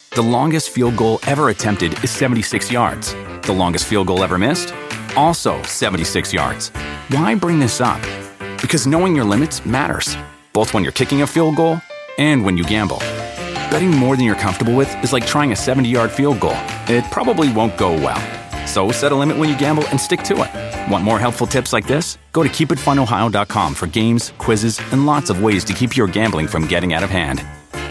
The longest field goal ever attempted is 76 yards. The longest field goal ever missed? Also 76 yards. Why bring this up? Because knowing your limits matters, both when you're kicking a field goal and when you gamble. Betting more than you're comfortable with is like trying a 70-yard field goal. It probably won't go well. So set a limit when you gamble and stick to it. Want more helpful tips like this? Go to keepitfunohio.com for games, quizzes, and lots of ways to keep your gambling from getting out of hand.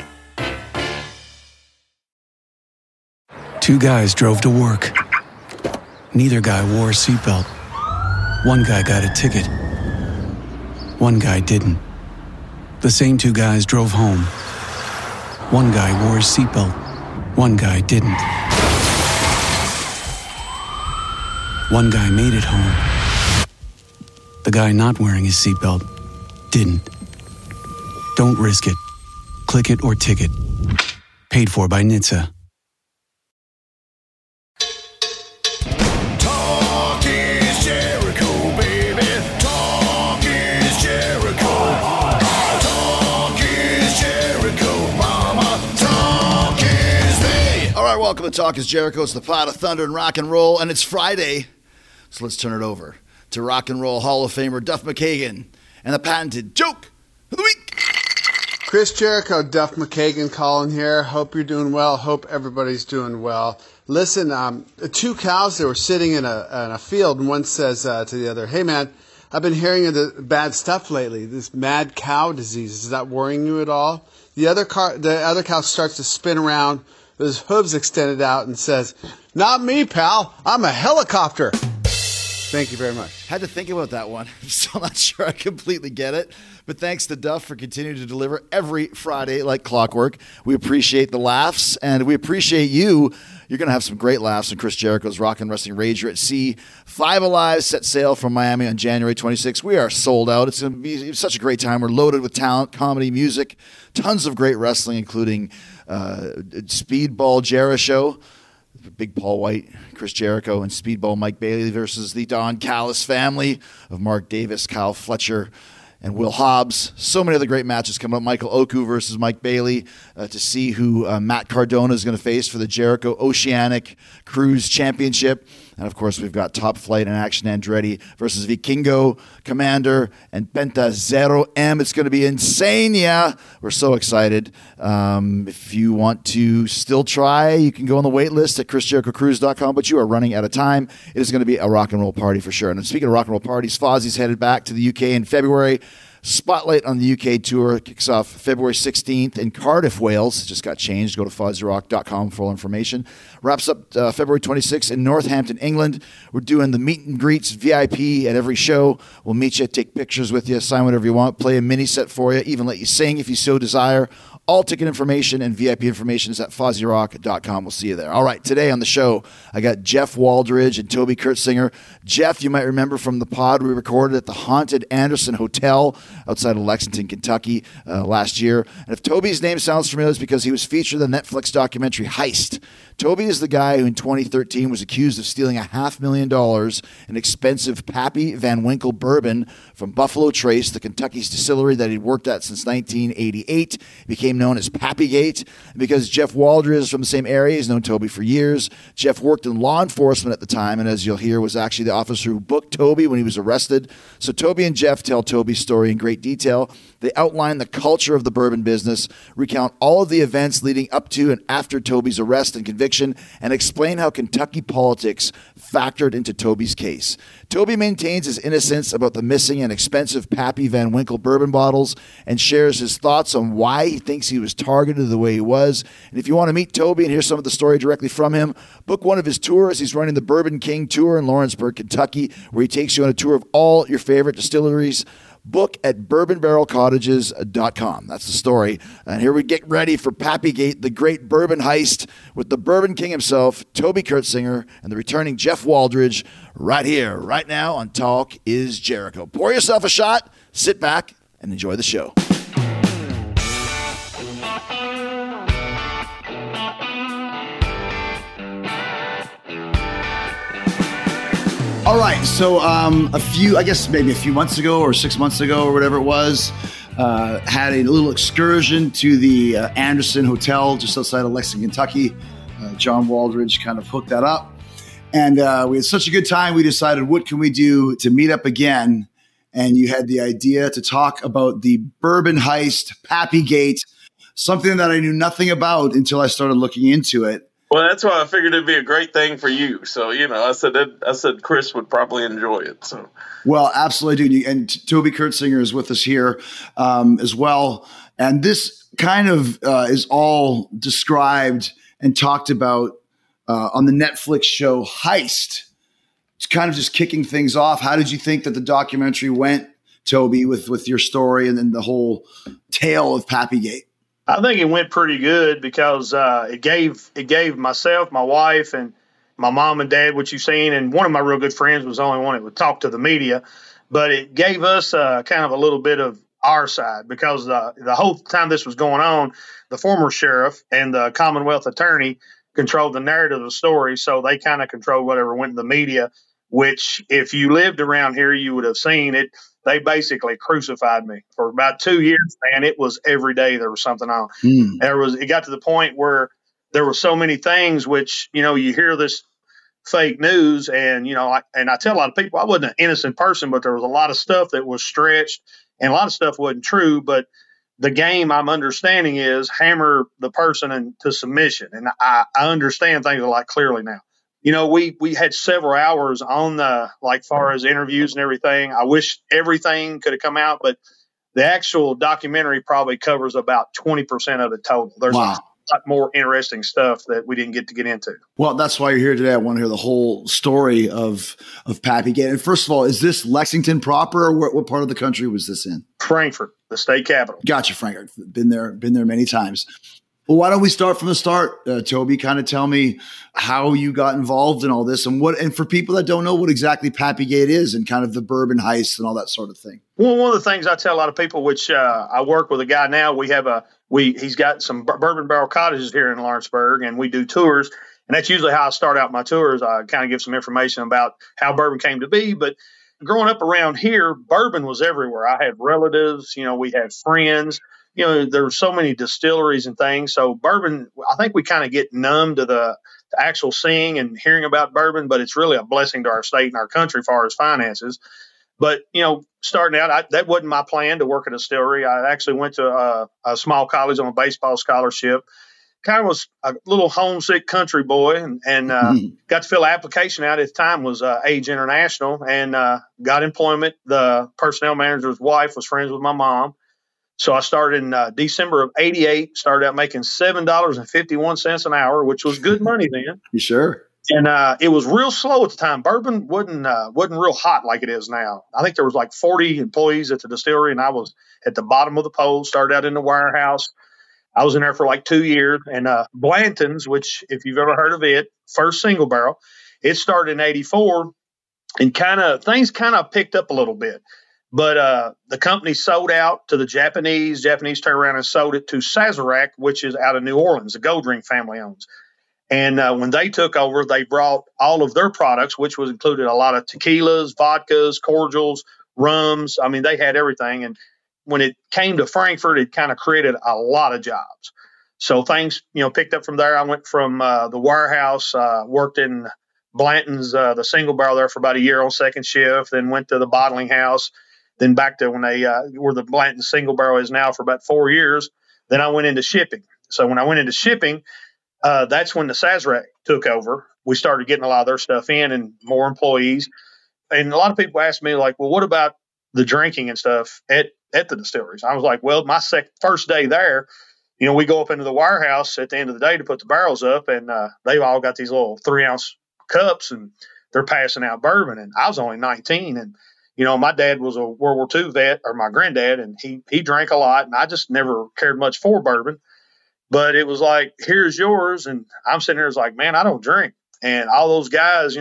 Two guys drove to work. Neither guy wore a seatbelt. One guy got a ticket. One guy didn't. The same two guys drove home. One guy wore his seatbelt. One guy didn't. One guy made it home. The guy not wearing his seatbelt didn't. Don't risk it. Click it or ticket. Paid for by NHTSA. Welcome to Talk is Jericho. It's the pot of thunder and rock and roll, and it's Friday, so let's turn it over to Rock and Roll Hall of Famer Duff McKagan and the patented joke of the week. Chris Jericho, Duff McKagan calling here. Hope you're doing well. Hope everybody's doing well. Listen, two cows, they were sitting in a field, and one says to the other, "Hey man, I've been hearing of the bad stuff lately, this mad cow disease. Is that worrying you at all?" The other cow starts to spin around, his hooves extended out, and says, "Not me, pal. I'm a helicopter." Thank you very much. Had to think about that one. I'm still not sure I completely get it. But thanks to Duff for continuing to deliver every Friday like clockwork. We appreciate the laughs, and we appreciate you. You're going to have some great laughs in Chris Jericho's Rock and Wrestling Rager at Sea. 5 Alive set sail from Miami on January 26th. We are sold out. It's going to be such a great time. We're loaded with talent, comedy, music, tons of great wrestling, including Speedball Jericho, Big Paul White, Chris Jericho, and Speedball Mike Bailey versus the Don Callis family of Mark Davis, Kyle Fletcher, and Will Hobbs. So many other great matches coming up. Michael Oku versus Mike Bailey to see who Matt Cardona is going to face for the Jericho Oceanic Cruise Championship. And, of course, we've got Top Flight and Action Andretti versus Vikingo, Commander, and Penta Zero M. It's going to be insane, yeah. We're so excited. If you want to still try, you can go on the wait list at ChrisJerichoCruise.com, but you are running out of time. It is going to be a rock and roll party for sure. And speaking of rock and roll parties, Fozzie's headed back to the UK in February. Spotlight on the UK tour kicks off February 16th in Cardiff, Wales. It just got changed. Go to FozzieRock.com for all information. Wraps up February 26th in Northampton, England. We're doing the meet and greets VIP at every show. We'll meet you, take pictures with you, sign whatever you want, play a mini set for you, even let you sing if you so desire. All ticket information and VIP information is at FozzieRock.com. We'll see you there. All right, today on the show, I got Jeff Waldridge and Toby Kurtzinger. Jeff, you might remember from the pod we recorded at the Haunted Anderson Hotel outside of Lexington, Kentucky last year. And if Toby's name sounds familiar, it's because he was featured in the Netflix documentary Heist. Toby is the guy who in 2013 was accused of stealing $500,000 in expensive Pappy Van Winkle bourbon from Buffalo Trace, the Kentucky's distillery that he'd worked at since 1988. It became known as Pappygate. And because Jeff Waldridge is from the same area, he's known Toby for years. Jeff worked in law enforcement at the time, and as you'll hear, was actually the officer who booked Toby when he was arrested. So Toby and Jeff tell Toby's story in great detail. They outline the culture of the bourbon business, recount all of the events leading up to and after Toby's arrest and conviction, and explain how Kentucky politics factored into Toby's case. Toby maintains his innocence about the missing and expensive Pappy Van Winkle bourbon bottles and shares his thoughts on why he thinks he was targeted the way he was. And if you want to meet Toby and hear some of the story directly from him, book one of his tours. He's running the Bourbon King Tour in Lawrenceburg, Kentucky, where he takes you on a tour of all your favorite distilleries. Book at bourbonbarrelcottages.com. That's the story. And here we get ready for Pappygate, the great bourbon heist, with the Bourbon King himself, Toby Kurtzinger, and the returning Jeff Waldridge, right here, right now on Talk is Jericho. Pour yourself a shot, sit back, and enjoy the show. All right, so maybe a few months ago or 6 months ago or whatever it was, had a little excursion to the Anderson Hotel just outside of Lexington, Kentucky. John Waldridge kind of hooked that up. And we had such a good time, we decided, what can we do to meet up again? And you had the idea to talk about the bourbon heist, Pappygate, something that I knew nothing about until I started looking into it. Well, that's why I figured it'd be a great thing for you. So, I said Chris would probably enjoy it. So, well, absolutely, dude. And Toby Kurtzinger is with us here as well. And this kind of is all described and talked about on the Netflix show Heist. It's kind of just kicking things off. How did you think that the documentary went, Toby, with your story and then the whole tale of Pappygate? I think it went pretty good because it gave myself, my wife, and my mom and dad what you've seen, and one of my real good friends was the only one that would talk to the media, but it gave us kind of a little bit of our side because the whole time this was going on, the former sheriff and the Commonwealth attorney controlled the narrative of the story, so they kind of controlled whatever went in the media, which if you lived around here, you would have seen it. They basically crucified me for about 2 years, and it was every day there was something on. It got to the point where there were so many things which, you hear this fake news and, and I tell a lot of people I wasn't an innocent person, but there was a lot of stuff that was stretched and a lot of stuff wasn't true. But the game I'm understanding is hammer the person into submission. And I understand things a lot clearly now. We had several hours on the, far as interviews and everything. I wish everything could have come out, but the actual documentary probably covers about 20% of it total. There's a lot more interesting stuff that we didn't get to get into. Well, that's why you're here today. I want to hear the whole story of Pappygate. And first of all, is this Lexington proper, or what part of the country was this in? Frankfort, the state capital. Gotcha, Frankfort. Been there many times. Well, why don't we start from the start, Toby? Kind of tell me how you got involved in all this and for people that don't know what exactly Pappygate is and kind of the bourbon heist and all that sort of thing. Well, one of the things I tell a lot of people, which I work with a guy now, he's got some bourbon barrel cottages here in Lawrenceburg, and we do tours. And that's usually how I start out my tours. I kind of give some information about how bourbon came to be. But growing up around here, bourbon was everywhere. I had relatives, we had friends. There were so many distilleries and things. So bourbon, I think we kind of get numb to the actual seeing and hearing about bourbon, but it's really a blessing to our state and our country as far as finances. But, starting out, that wasn't my plan to work at a distillery. I actually went to a small college on a baseball scholarship. Kind of was a little homesick country boy and got to fill an application out at the time was Age International and got employment. The personnel manager's wife was friends with my mom. So I started in December of '88, started out making $7.51 an hour, which was good money then. You sure? And it was real slow at the time. Bourbon wasn't real hot like it is now. I think there was 40 employees at the distillery, and I was at the bottom of the pole, started out in the warehouse. I was in there for 2 years. And Blanton's, which if you've ever heard of it, first single barrel, it started in '84, and things picked up a little bit. But the company sold out to the Japanese. Japanese turned around and sold it to Sazerac, which is out of New Orleans, the Goldring family owns. And when they took over, they brought all of their products, which was included a lot of tequilas, vodkas, cordials, rums. I mean, they had everything. And when it came to Frankfort, it kind of created a lot of jobs. So things, picked up from there. I went from the warehouse, worked in Blanton's, the single barrel there for about a year on second shift, then went to the bottling house. Then back to when where the Blanton single barrel is now for about 4 years. Then I went into shipping. So when I went into shipping, that's when the Sazerac took over. We started getting a lot of their stuff in and more employees. And a lot of people asked me well, what about the drinking and stuff at the distilleries? I was like, well, my first day there, we go up into the warehouse at the end of the day to put the barrels up, and they've all got these little 3-ounce cups, and they're passing out bourbon. And I was only 19, and my dad was a World War II vet, or my granddad, and he drank a lot, and I just never cared much for bourbon. But it was like, here's yours, and I'm sitting here man, I don't drink. And all those guys,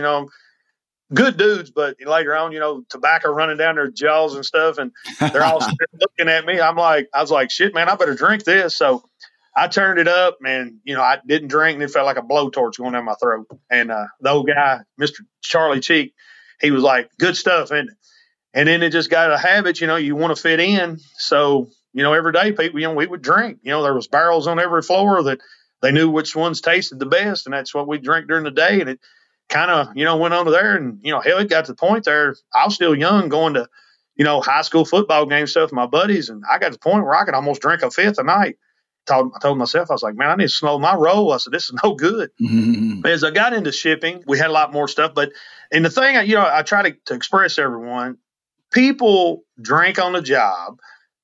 good dudes, but later on, tobacco running down their jaws and stuff, and they're all looking at me. I was like, shit, man, I better drink this. So I turned it up, and, I didn't drink, and it felt like a blowtorch going down my throat. And the old guy, Mr. Charlie Cheek, he was like, good stuff, isn't it? And then it just got a habit, you want to fit in. So every day people, we would drink. There was barrels on every floor that they knew which ones tasted the best, and that's what we drink during the day. And it kind of, went on to there. And, hell, it got to the point there. I was still young going to, high school football game stuff with my buddies. And I got to the point where I could almost drink a fifth a night. I told myself, I was like, man, I need to slow my roll. I said, this is no good. As I got into shipping, we had a lot more stuff. And the thing, I try to express to everyone, people drank on the job.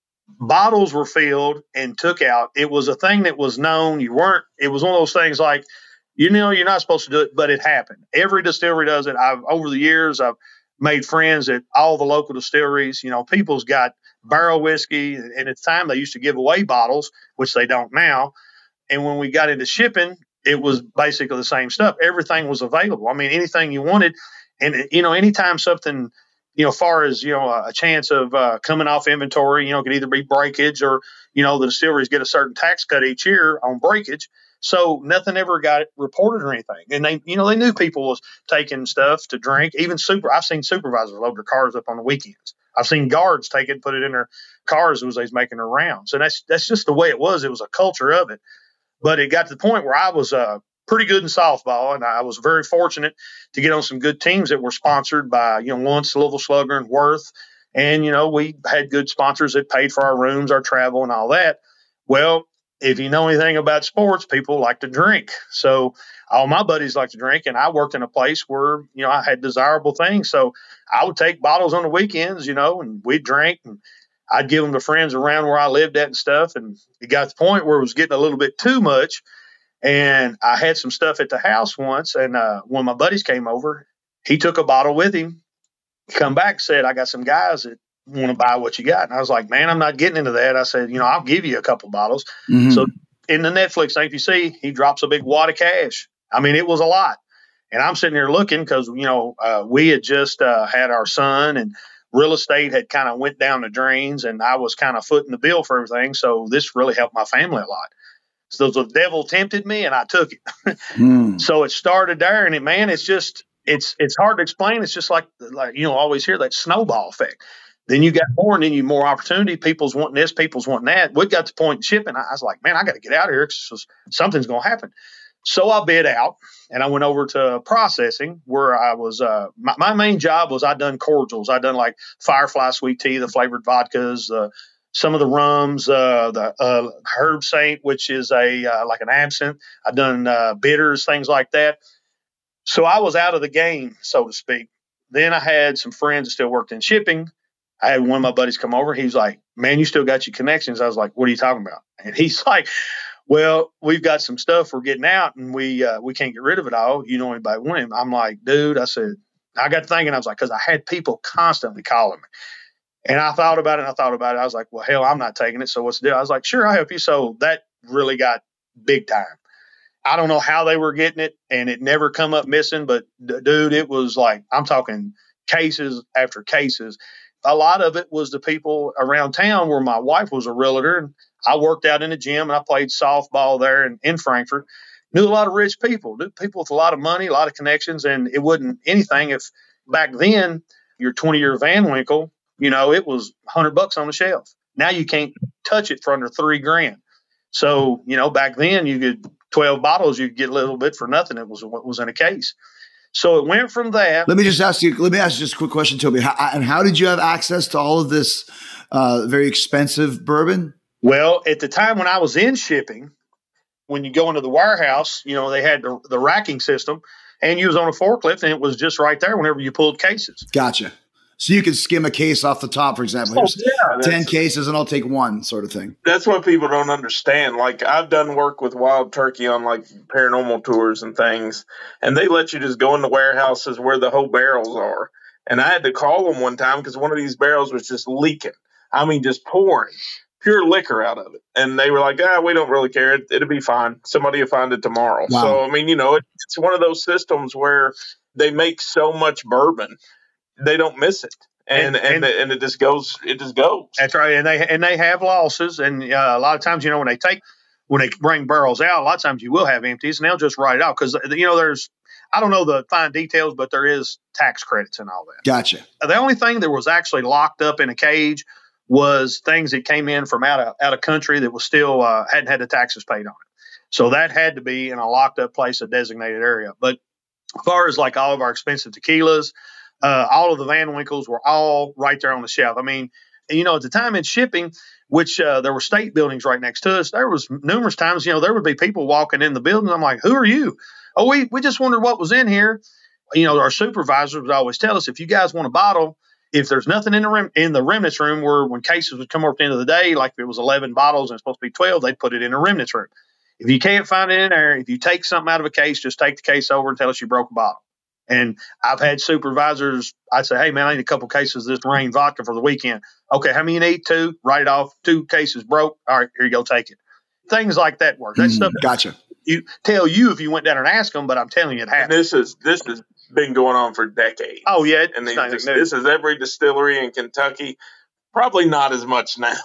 Bottles were filled and took out. It was a thing that was known. It was one of those things like, you're not supposed to do it, but it happened. Every distillery does it. Over the years, I've made friends at all the local distilleries. People's got barrel whiskey, and at the time they used to give away bottles, which they don't now. And when we got into shipping, it was basically the same stuff. Everything was available. I mean, anything you wanted. And, anytime something, far as, a chance of coming off inventory, could either be breakage or, the distilleries get a certain tax cut each year on breakage. So nothing ever got reported or anything. And they knew people was taking stuff to drink. Even I've seen supervisors load their cars up on the weekends. I've seen guards take it, put it in their cars as they was making their rounds. And that's just the way it was. It was a culture of it. But it got to the point where I was pretty good in softball, and I was very fortunate to get on some good teams that were sponsored by, once Louisville Slugger and Worth. And, we had good sponsors that paid for our rooms, our travel, and all that. Well, if you know anything about sports, people like to drink. So all my buddies like to drink, and I worked in a place where, I had desirable things. So I would take bottles on the weekends, and we'd drink, and I'd give them to friends around where I lived at and stuff. And it got to the point where it was getting a little bit too much. And I had some stuff at the house once, and when my buddies came over, he took a bottle with him. He come back and said, I got some guys that want to buy what you got. And I was like, man, I'm not getting into that. I said, I'll give you a couple bottles. Mm-hmm. So in the Netflix thing, if you see, he drops a big wad of cash. I mean, it was a lot. And I'm sitting there looking because, we had just had our son, and real estate had kind of went down the drains, and I was kind of footing the bill for everything. So this really helped my family a lot. So the devil tempted me, and I took it. So it started there, and it's hard to explain. It's just like always hear that snowball effect. Then you got more, and then you more opportunity. People's wanting this, people's wanting that. We got to the point in shipping. I was like, man, I got to get out of here because something's going to happen. So I bid out, and I went over to processing where I was. My main job was I done cordials. I done like Firefly sweet tea, the flavored vodkas, some of the rums, the Herb Saint, which is like an absinthe. I done bitters, things like that. So I was out of the game, so to speak. Then I had some friends that still worked in shipping. I had one of my buddies come over. He's like, man, you still got your connections. I was like, what are you talking about? And he's like, well, we've got some stuff we're getting out, and we can't get rid of it all. You know anybody want him? I'm like, dude, I said, I got thinking. I was like, because I had people constantly calling me. And I thought about it, I was like, well, hell, I'm not taking it. So what's the deal? I was like, sure, I'll help you. So that really got big time. I don't know how they were getting it, and it never come up missing. But, dude, it was like, I'm talking cases after cases. A lot of it was the people around town where my wife was a realtor, and I worked out in the gym, and I played softball there in Frankfurt. Knew a lot of rich people, people with a lot of money, a lot of connections, and it wasn't anything if back then your 20-year Van Winkle, it was $100 on the shelf. Now you can't touch it for under $3,000. So, back then you could 12 bottles, you could get a little bit for nothing. It was what was in a case. So it went from that. Let me ask you just a quick question, Toby. How did you have access to all of this very expensive bourbon? Well, at the time when I was in shipping, when you go into the warehouse, they had the racking system, and you was on a forklift, and it was just right there whenever you pulled cases. Gotcha. So you could skim a case off the top, for example. Here's 10 cases, and I'll take one, sort of thing. That's what people don't understand. Like, I've done work with Wild Turkey on, like, paranormal tours and things, and they let you just go in the warehouses where the whole barrels are. And I had to call them one time because one of these barrels was just leaking. I mean, just pouring pure liquor out of it. And they were like, we don't really care. It'll be fine. Somebody will find it tomorrow. Wow. So, I mean, it's one of those systems where they make so much bourbon, they don't miss it. And it just goes. It just goes. That's right. And they have losses. And a lot of times, when they bring barrels out, a lot of times you will have empties, and they'll just write it out because there's, I don't know the fine details, but there is tax credits and all that. Gotcha. The only thing that was actually locked up in a cage was things that came in from out of country that was still hadn't had the taxes paid on it. So that had to be in a locked up place, a designated area. But as far as like all of our expensive tequilas, all of the Van Winkles were all right there on the shelf. I mean, you know, at the time in shipping, which there were state buildings right next to us, there was numerous times, you know, there would be people walking in the building. I'm like, who are you? Oh, we just wondered what was in here. You know, our supervisors would always tell us, if you guys want a bottle, if there's nothing in the remnants room, where when cases would come up at the end of the day, like if it was 11 bottles and it's supposed to be 12, they'd put it in the remnants room. If you can't find it in there, if you take something out of a case, just take the case over and tell us you broke a bottle. And I've had supervisors, I'd say, hey, man, I need a couple cases of this Reign vodka for the weekend. Okay, how many you need? 2. Write it off. 2 cases broke. All right, here you go, take it. Things like that work. That's stuff Gotcha. you tell you if you went down and asked them, but I'm telling you it happened. This has been going on for decades. Oh, yeah. And this is every distillery in Kentucky. Probably not as much now.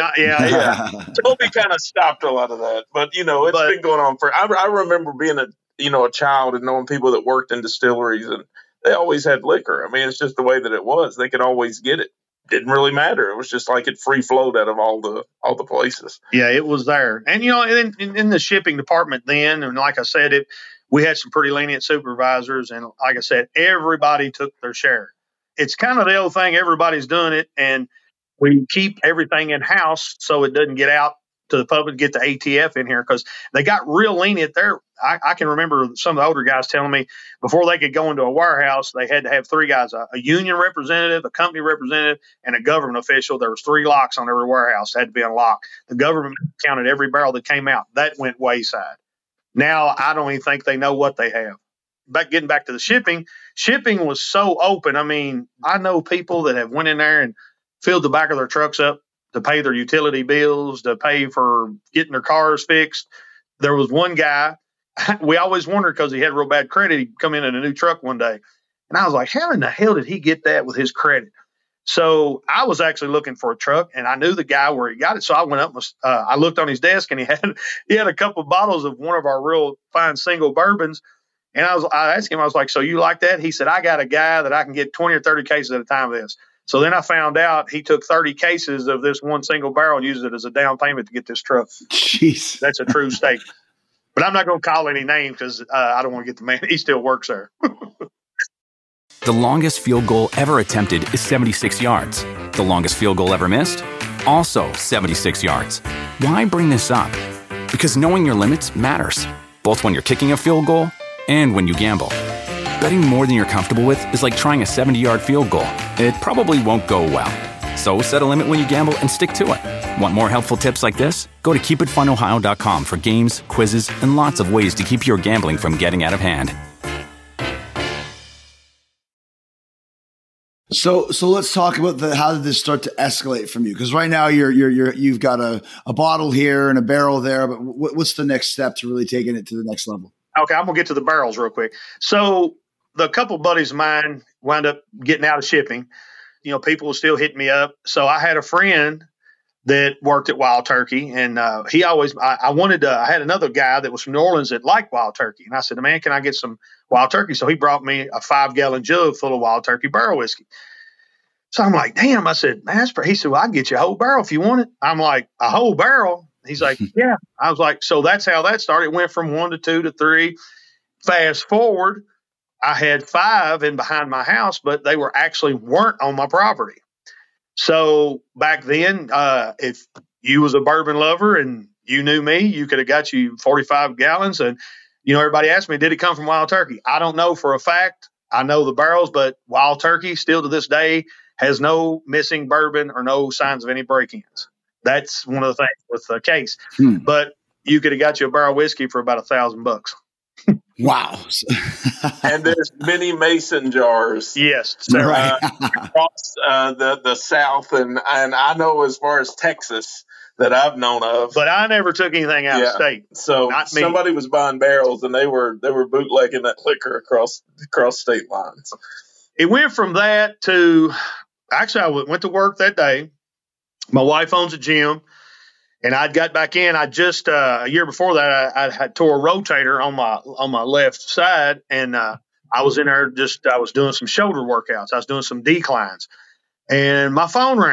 Yeah. Toby kind of stopped a lot of that. But, you know, it's been going on I remember being a child and knowing people that worked in distilleries, and they always had liquor. I mean, it's just the way that it was. They could always get it. Didn't really matter. It was just like it free flowed out of all the places. Yeah, it was there. And, you know, in the shipping department then, and like I said, we had some pretty lenient supervisors. And like I said, everybody took their share. It's kind of the old thing. Everybody's doing it. And we keep everything in house so it doesn't get out to the public, get the ATF in here, because they got real lenient there. I can remember some of the older guys telling me before they could go into a warehouse, they had to have 3 guys, a union representative, a company representative, and a government official. There was 3 locks on every warehouse that had to be unlocked. The government counted every barrel that came out. That went wayside. Now I don't even think they know what they have. Getting back to the shipping was so open. I mean, I know people that have went in there and filled the back of their trucks up to pay their utility bills, to pay for getting their cars fixed. There was one guy, we always wondered because he had real bad credit. He'd come in a new truck one day. And I was like, how in the hell did he get that with his credit? So I was actually looking for a truck, and I knew the guy where he got it. So I went up, I looked on his desk, and he had a couple of bottles of one of our real fine single bourbons. And I asked him, I was like, so you like that? He said, I got a guy that I can get 20 or 30 cases at a time of this. So then I found out he took 30 cases of this one single barrel and used it as a down payment to get this truck. Jeez. That's a true statement. But I'm not going to call any name because I don't want to get the man. He still works there. The longest field goal ever attempted is 76 yards. The longest field goal ever missed? Also 76 yards. Why bring this up? Because knowing your limits matters, both when you're kicking a field goal and when you gamble. Betting more than you're comfortable with is like trying a 70-yard field goal. It probably won't go well. So set a limit when you gamble and stick to it. Want more helpful tips like this? Go to keepitfunohio.com for games, quizzes, and lots of ways to keep your gambling from getting out of hand. So let's talk about how did this start to escalate from you? Because right now you've got a bottle here and a barrel there, but what's the next step to really taking it to the next level? Okay, I'm gonna get to the barrels real quick. So the couple buddies of mine wound up getting out of shipping. You know, people were still hitting me up. So I had a friend that worked at Wild Turkey, and he always I had another guy that was from New Orleans that liked Wild Turkey, and I said, man, can I get some Wild Turkey? So he brought me a 5-gallon jug full of Wild Turkey barrel whiskey. So I'm like, damn. I said, man, he said, well, I can get you a whole barrel if you want it. I'm like, a whole barrel? He's like, yeah. I was like, so that's how that started. It went from 1 to 2 to 3. Fast forward, I had 5 in behind my house, but they weren't on my property. So back then, if you was a bourbon lover and you knew me, you could have got you 45 gallons. And, you know, everybody asked me, did it come from Wild Turkey? I don't know for a fact. I know the barrels, but Wild Turkey still to this day has no missing bourbon or no signs of any break-ins. That's one of the things with the case. But you could have got you a barrel of whiskey for about $1,000. Wow. And there's many mason jars. Yes. Right. Across the South. And I know as far as Texas that I've known of. But I never took anything out of state. So somebody was buying barrels and they were bootlegging that liquor across state lines. It went from that to, actually, I went to work that day. My wife owns a gym. And I'd got back in. I just a year before that, I had tore a rotator on my left side, and I was in there I was doing some shoulder workouts. I was doing some declines, and my phone rang.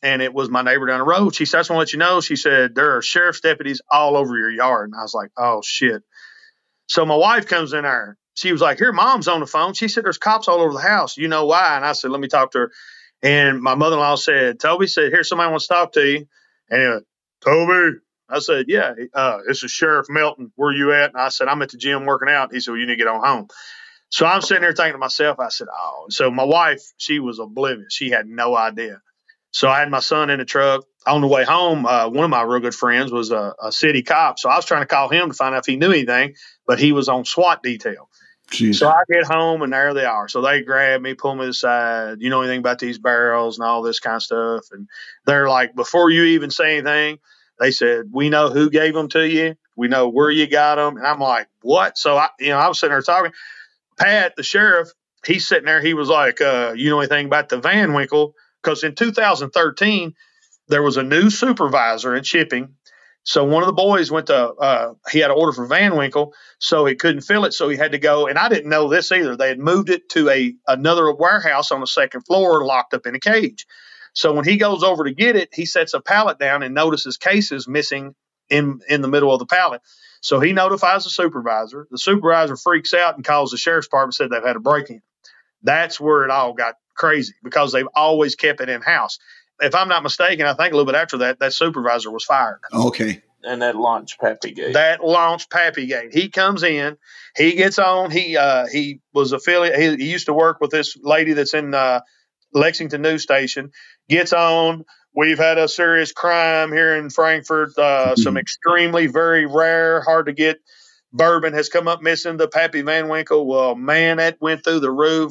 and it was my neighbor down the road. She said, I just want to let you know, she said, there are sheriff's deputies all over your yard. And I was like, oh, shit. So my wife comes in there. She was like, here, Mom's on the phone. She said, there's cops all over the house. You know why? And I said, let me talk to her. And my mother-in-law said, Toby said, here, somebody wants to talk to you. And he went, Toby. I said, yeah, this is Sheriff Melton. Where you at? And I said, I'm at the gym working out. He said, well, you need to get on home. So I'm sitting there thinking to myself, I said, oh. So my wife, she was oblivious. She had no idea. So I had my son in the truck. On the way home, one of my real good friends was a city cop. So I was trying to call him to find out if he knew anything, but he was on SWAT detail. Jeez. So I get home, and there they are. So they grab me, pull me aside. You know anything about these barrels and all this kind of stuff? And they're like, before you even say anything, they said, we know who gave them to you. We know where you got them. And I'm like, what? So I was sitting there talking. Pat, the sheriff, he's sitting there. He was like, you know anything about the Van Winkle? Because in 2013, there was a new supervisor in shipping. So one of the boys went to, he had an order for Van Winkle, so he couldn't fill it. So he had to go. And I didn't know this either. They had moved it to another warehouse on the second floor, locked up in a cage. So when he goes over to get it, he sets a pallet down and notices cases missing in the middle of the pallet. So he notifies the supervisor. The supervisor freaks out and calls the sheriff's department, said they've had a break-in. That's where it all got crazy, because they've always kept it in-house. If I'm not mistaken, I think a little bit after that, that supervisor was fired. Okay. And that launched Pappygate. That launched Pappygate. He comes in, he gets on. He was affiliate. He used to work with this lady that's in Lexington News Station. Gets on. We've had a serious crime here in Frankfort. Some extremely, very rare, hard to get bourbon has come up missing, the Pappy Van Winkle. Well, man, that went through the roof.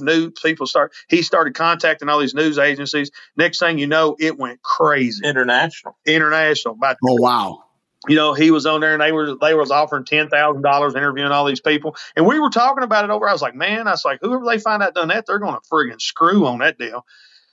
He started contacting all these news agencies. Next thing you know, it went crazy. International. Oh, wow. You know, he was on there, and they was offering $10,000 interviewing all these people. And we were talking about it over. I was like, whoever they find out done that, they're going to friggin' screw on that deal.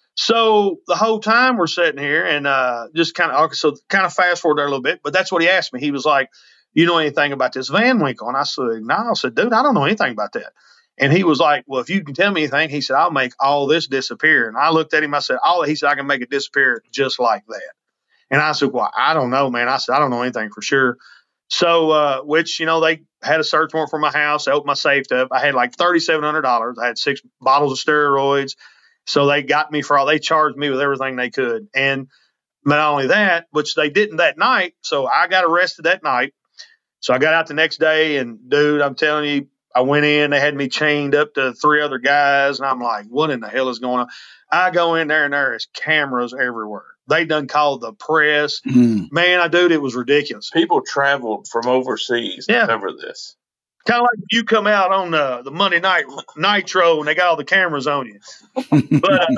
So the whole time we're sitting here and just kind of fast forward there a little bit. But that's what he asked me. He was like, you know anything about this Van Winkle? And I said, no. I said, dude, I don't know anything about that. And he was like, well, if you can tell me anything, he said, I'll make all this disappear. And I looked at him. I said, he said, I can make it disappear just like that. And I said, well, I don't know, man. I said, I don't know anything for sure. So, they had a search warrant for my house. They opened my safe up. I had like $3,700. I had 6 bottles of steroids. So they got me they charged me with everything they could. And not only that, which they didn't that night. So I got arrested that night. So I got out the next day, and dude, I'm telling you, I went in, they had me chained up to 3 other guys, and I'm like, what in the hell is going on? I go in there, and there is cameras everywhere. They done called the press. Man, dude, it was ridiculous. People traveled from overseas to cover this. Kind of like you come out on the Monday Night Nitro, and they got all the cameras on you. But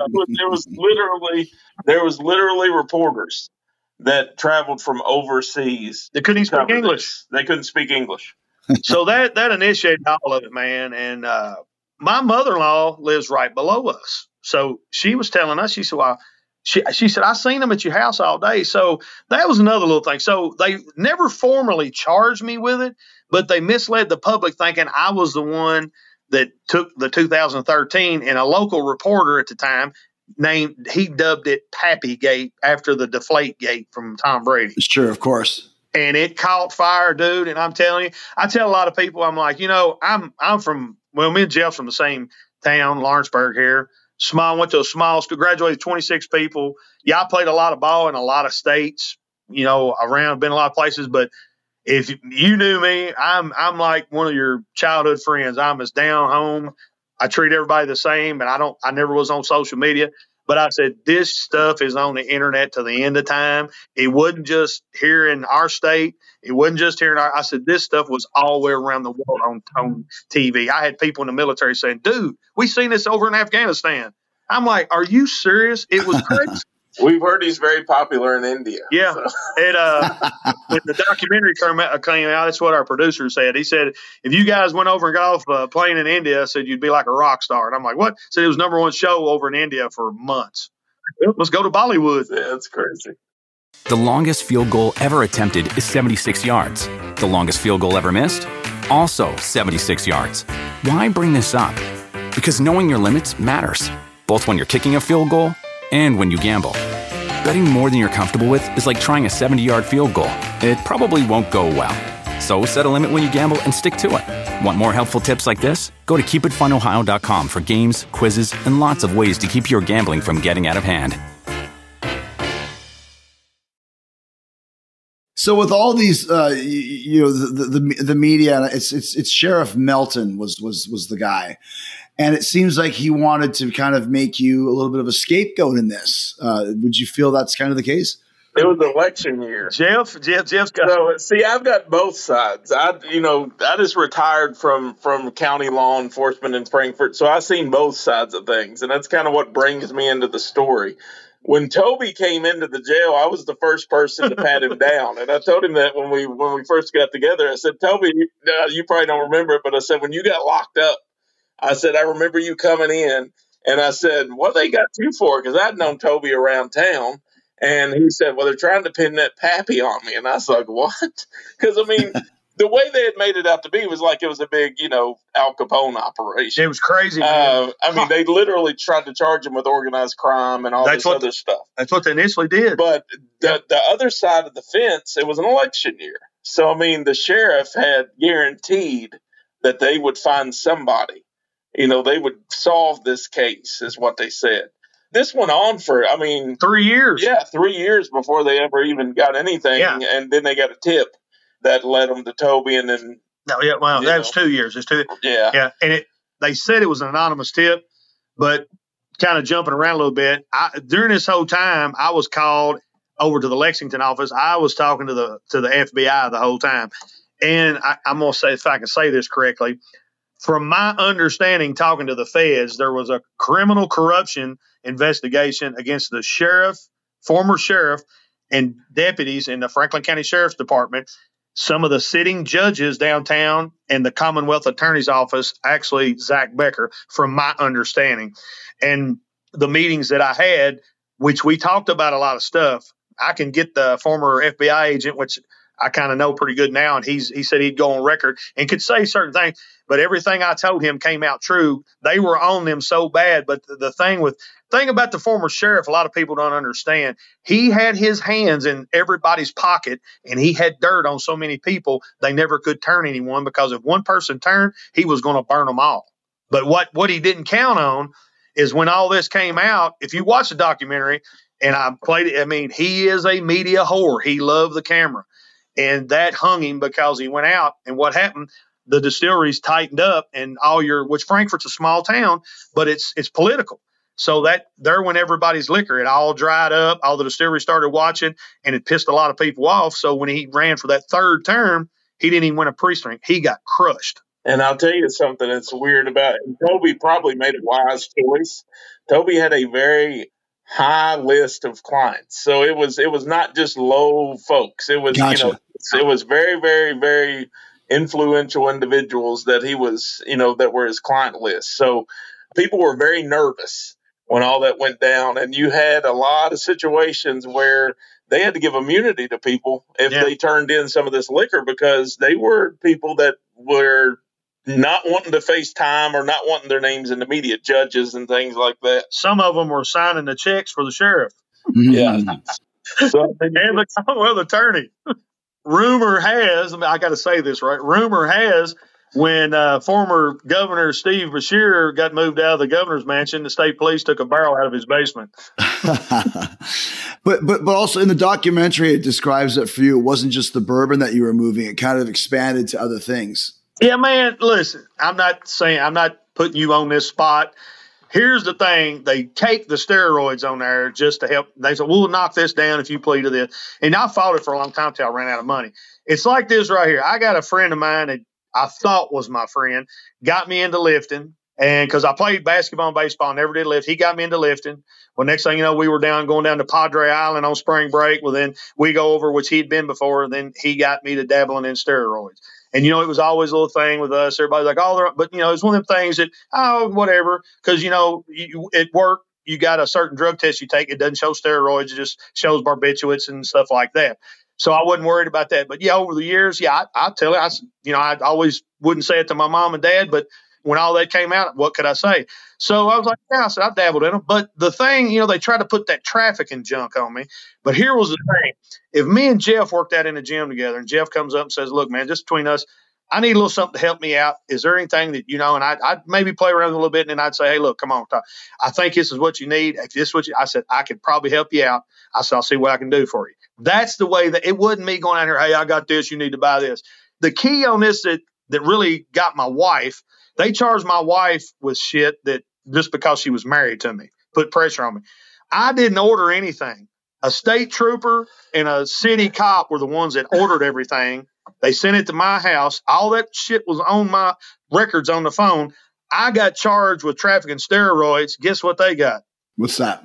there was literally reporters that traveled from overseas. They couldn't even speak English. They couldn't speak English. So that initiated all of it, man. And my mother-in-law lives right below us. So she was telling us, she said, well, she said, I seen them at your house all day. So that was another little thing. So they never formally charged me with it, but they misled the public thinking I was the one that took the 2013, and a local reporter at the time he dubbed it Pappygate after the Deflategate from Tom Brady. Sure, of course. And it caught fire, dude. And I'm telling you, I tell a lot of people, I'm like, me and Jeff's from the same town, Lawrenceburg here. Went to a small school, graduated 26 people. Yeah, I played a lot of ball in a lot of states, around, been a lot of places. But if you knew me, I'm like one of your childhood friends. I'm as down home. I treat everybody the same, and I never was on social media. But I said, this stuff is on the internet to the end of time. It wasn't just here in our state. It wasn't just here I said, this stuff was all the way around the world on TV. I had people in the military saying, dude, we seen this over in Afghanistan. I'm like, are you serious? It was crazy. We've heard he's very popular in India. Yeah. So. When the documentary came out, that's what our producer said. He said, if you guys went over and got off a plane in India, I said, you'd be like a rock star. And I'm like, what? Said it was #1 show over in India for months. Let's go to Bollywood. Yeah, that's crazy. The longest field goal ever attempted is 76 yards. The longest field goal ever missed? Also 76 yards. Why bring this up? Because knowing your limits matters, both when you're kicking a field goal and when you gamble. Betting more than you're comfortable with is like trying a 70-yard field goal. It probably won't go well. So set a limit when you gamble and stick to it. Want more helpful tips like this? Go to keepitfunohio.com for games, quizzes, and lots of ways to keep your gambling from getting out of hand. So with all these, the media, it's Sheriff Melton was the guy, and it seems like he wanted to kind of make you a little bit of a scapegoat in this. Would you feel that's kind of the case? It was election year. Jeff's got. So see, I've got both sides. I just retired from county law enforcement in Frankfort, so I've seen both sides of things, and that's kind of what brings me into the story. When Toby came into the jail, I was the first person to pat him down. And I told him that when we first got together. I said, Toby, you probably don't remember it, but I said, when you got locked up, I said, I remember you coming in. And I said, what they got you for? Because I'd known Toby around town. And he said, well, they're trying to pin that pappy on me. And I was like, what? Because, I mean, the way they had made it out to be was like it was a big, Al Capone operation. It was crazy. I mean, they literally tried to charge him with organized crime and all this other stuff. That's what they initially did. But the other side of the fence, it was an election year. So, I mean, the sheriff had guaranteed that they would find somebody. They would solve this case, is what they said. This went on for, 3 years. Yeah, 3 years before they ever even got anything. Yeah. And then they got a tip that led them to Toby, and then that's 2 years. It's 2. Yeah, and they said it was an anonymous tip, but kind of jumping around a little bit. During this whole time, I was called over to the Lexington office. I was talking to the FBI the whole time, and I'm gonna say, if I can say this correctly, from my understanding, talking to the feds, there was a criminal corruption investigation against the sheriff, former sheriff, and deputies in the Franklin County Sheriff's Department. Some of the sitting judges downtown and the Commonwealth Attorney's Office, actually Zach Becker, from my understanding. And the meetings that I had, which we talked about a lot of stuff, I can get the former FBI agent, which I kind of know pretty good now, and he said he'd go on record and could say certain things, but everything I told him came out true. They were on them so bad, but the thing about the former sheriff, a lot of people don't understand. He had his hands in everybody's pocket, and he had dirt on so many people they never could turn anyone, because if one person turned, he was going to burn them all. But what he didn't count on is when all this came out. If you watch the documentary, and I played it, he is a media whore. He loved the camera. And that hung him because he went out. And what happened? The distilleries tightened up, and which Frankfort's a small town, but it's political. So that there went everybody's liquor. It all dried up. All the distilleries started watching, and it pissed a lot of people off. So when he ran for that third term, he didn't even win a precinct. He got crushed. And I'll tell you something that's weird about it. Toby probably made a wise choice. Toby had a very high list of clients. So it was not just low folks. It was, it was very, very, very influential individuals that he was, that were his client list. So people were very nervous when all that went down. And you had a lot of situations where they had to give immunity to people if they turned in some of this liquor, because they were people that were not wanting to face time or not wanting their names in the media, judges and things like that. Some of them were signing the checks for the sheriff. Yeah. So, and the Commonwealth attorney. Rumor has, I got to say this, right? Rumor has, when former Governor Steve Beshear got moved out of the governor's mansion, the state police took a barrel out of his basement. But also in the documentary, it describes that for you, it wasn't just the bourbon that you were moving. It kind of expanded to other things. Yeah, man, listen, I'm not putting you on this spot. Here's the thing. They take the steroids on there just to help. They say, we'll knock this down if you plead to this. And I fought it for a long time till I ran out of money. It's like this right here. I got a friend of mine that I thought was my friend, got me into lifting. And because I played basketball and baseball, never did lift. He got me into lifting. Well, next thing you know, we were going down to Padre Island on spring break. Well, then we go over, which he'd been before. And then he got me to dabbling in steroids. And, it was always a little thing with us. Everybody's like, but, it's one of them things that, whatever. Because, at work, you got a certain drug test you take. It doesn't show steroids. It just shows barbiturates and stuff like that. So I wasn't worried about that. But, over the years, I tell you, I always wouldn't say it to my mom and dad. But when all that came out, what could I say? So I was like, yeah, I said, I dabbled in them. But the thing, they tried to put that trafficking junk on me. But here was the thing. If me and Jeff worked out in the gym together and Jeff comes up and says, look, man, just between us, I need a little something to help me out. Is there anything that, and I'd maybe play around a little bit and then I'd say, hey, look, come on. I think this is what you need. If this is what I said, I could probably help you out. I said, I'll see what I can do for you. That's the way that it wasn't me going out here. Hey, I got this. You need to buy this. The key on this that really got my wife, they charged my wife with shit that just because she was married to me, put pressure on me. I didn't order anything. A state trooper and a city cop were the ones that ordered everything. They sent it to my house. All that shit was on my records on the phone. I got charged with trafficking steroids. Guess what they got? What's that?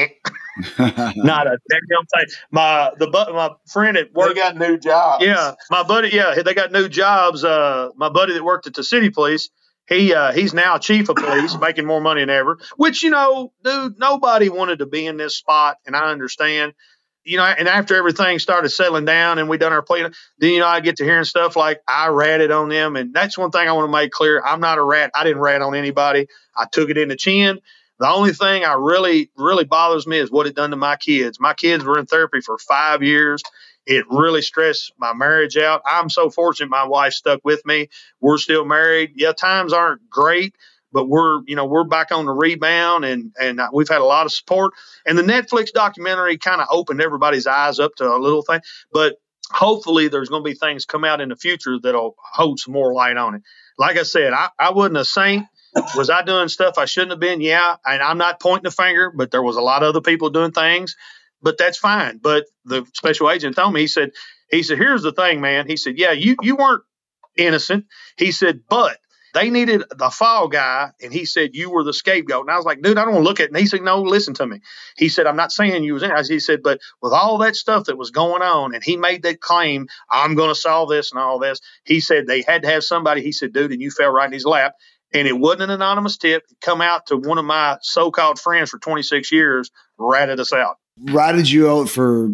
Not a damn thing. My friend at work, they got new jobs. Yeah, my buddy. Yeah, they got new jobs. My buddy that worked at the city police, he's now chief of police, making more money than ever. Which dude, nobody wanted to be in this spot, and I understand. And after everything started settling down and we done our play, then, I get to hearing stuff like I ratted on them. And that's one thing I want to make clear. I'm not a rat. I didn't rat on anybody. I took it in the chin. The only thing I really, really bothers me is what it done to my kids. My kids were in therapy for 5 years. It really stressed my marriage out. I'm so fortunate my wife stuck with me. We're still married. Yeah, times aren't great, but we're back on the rebound and we've had a lot of support. And the Netflix documentary kind of opened everybody's eyes up to a little thing. But hopefully there's going to be things come out in the future that'll hold some more light on it. Like I said, I wasn't a saint. Was I doing stuff I shouldn't have been? Yeah. And I'm not pointing the finger, but there was a lot of other people doing things. But that's fine. But the special agent told me, he said, here's the thing, man. He said, yeah, you weren't innocent. He said, but they needed the fall guy, and he said you were the scapegoat. And I was like, dude, I don't want to look at it. And he said, no, listen to me. He said, I'm not saying you was in it. He said, but with all that stuff that was going on, and he made that claim, I'm going to solve this and all this. He said they had to have somebody. He said, dude, and you fell right in his lap. And it wasn't an anonymous tip. It come out to one of my so-called friends for 26 years, ratted us out. Ratted you out for,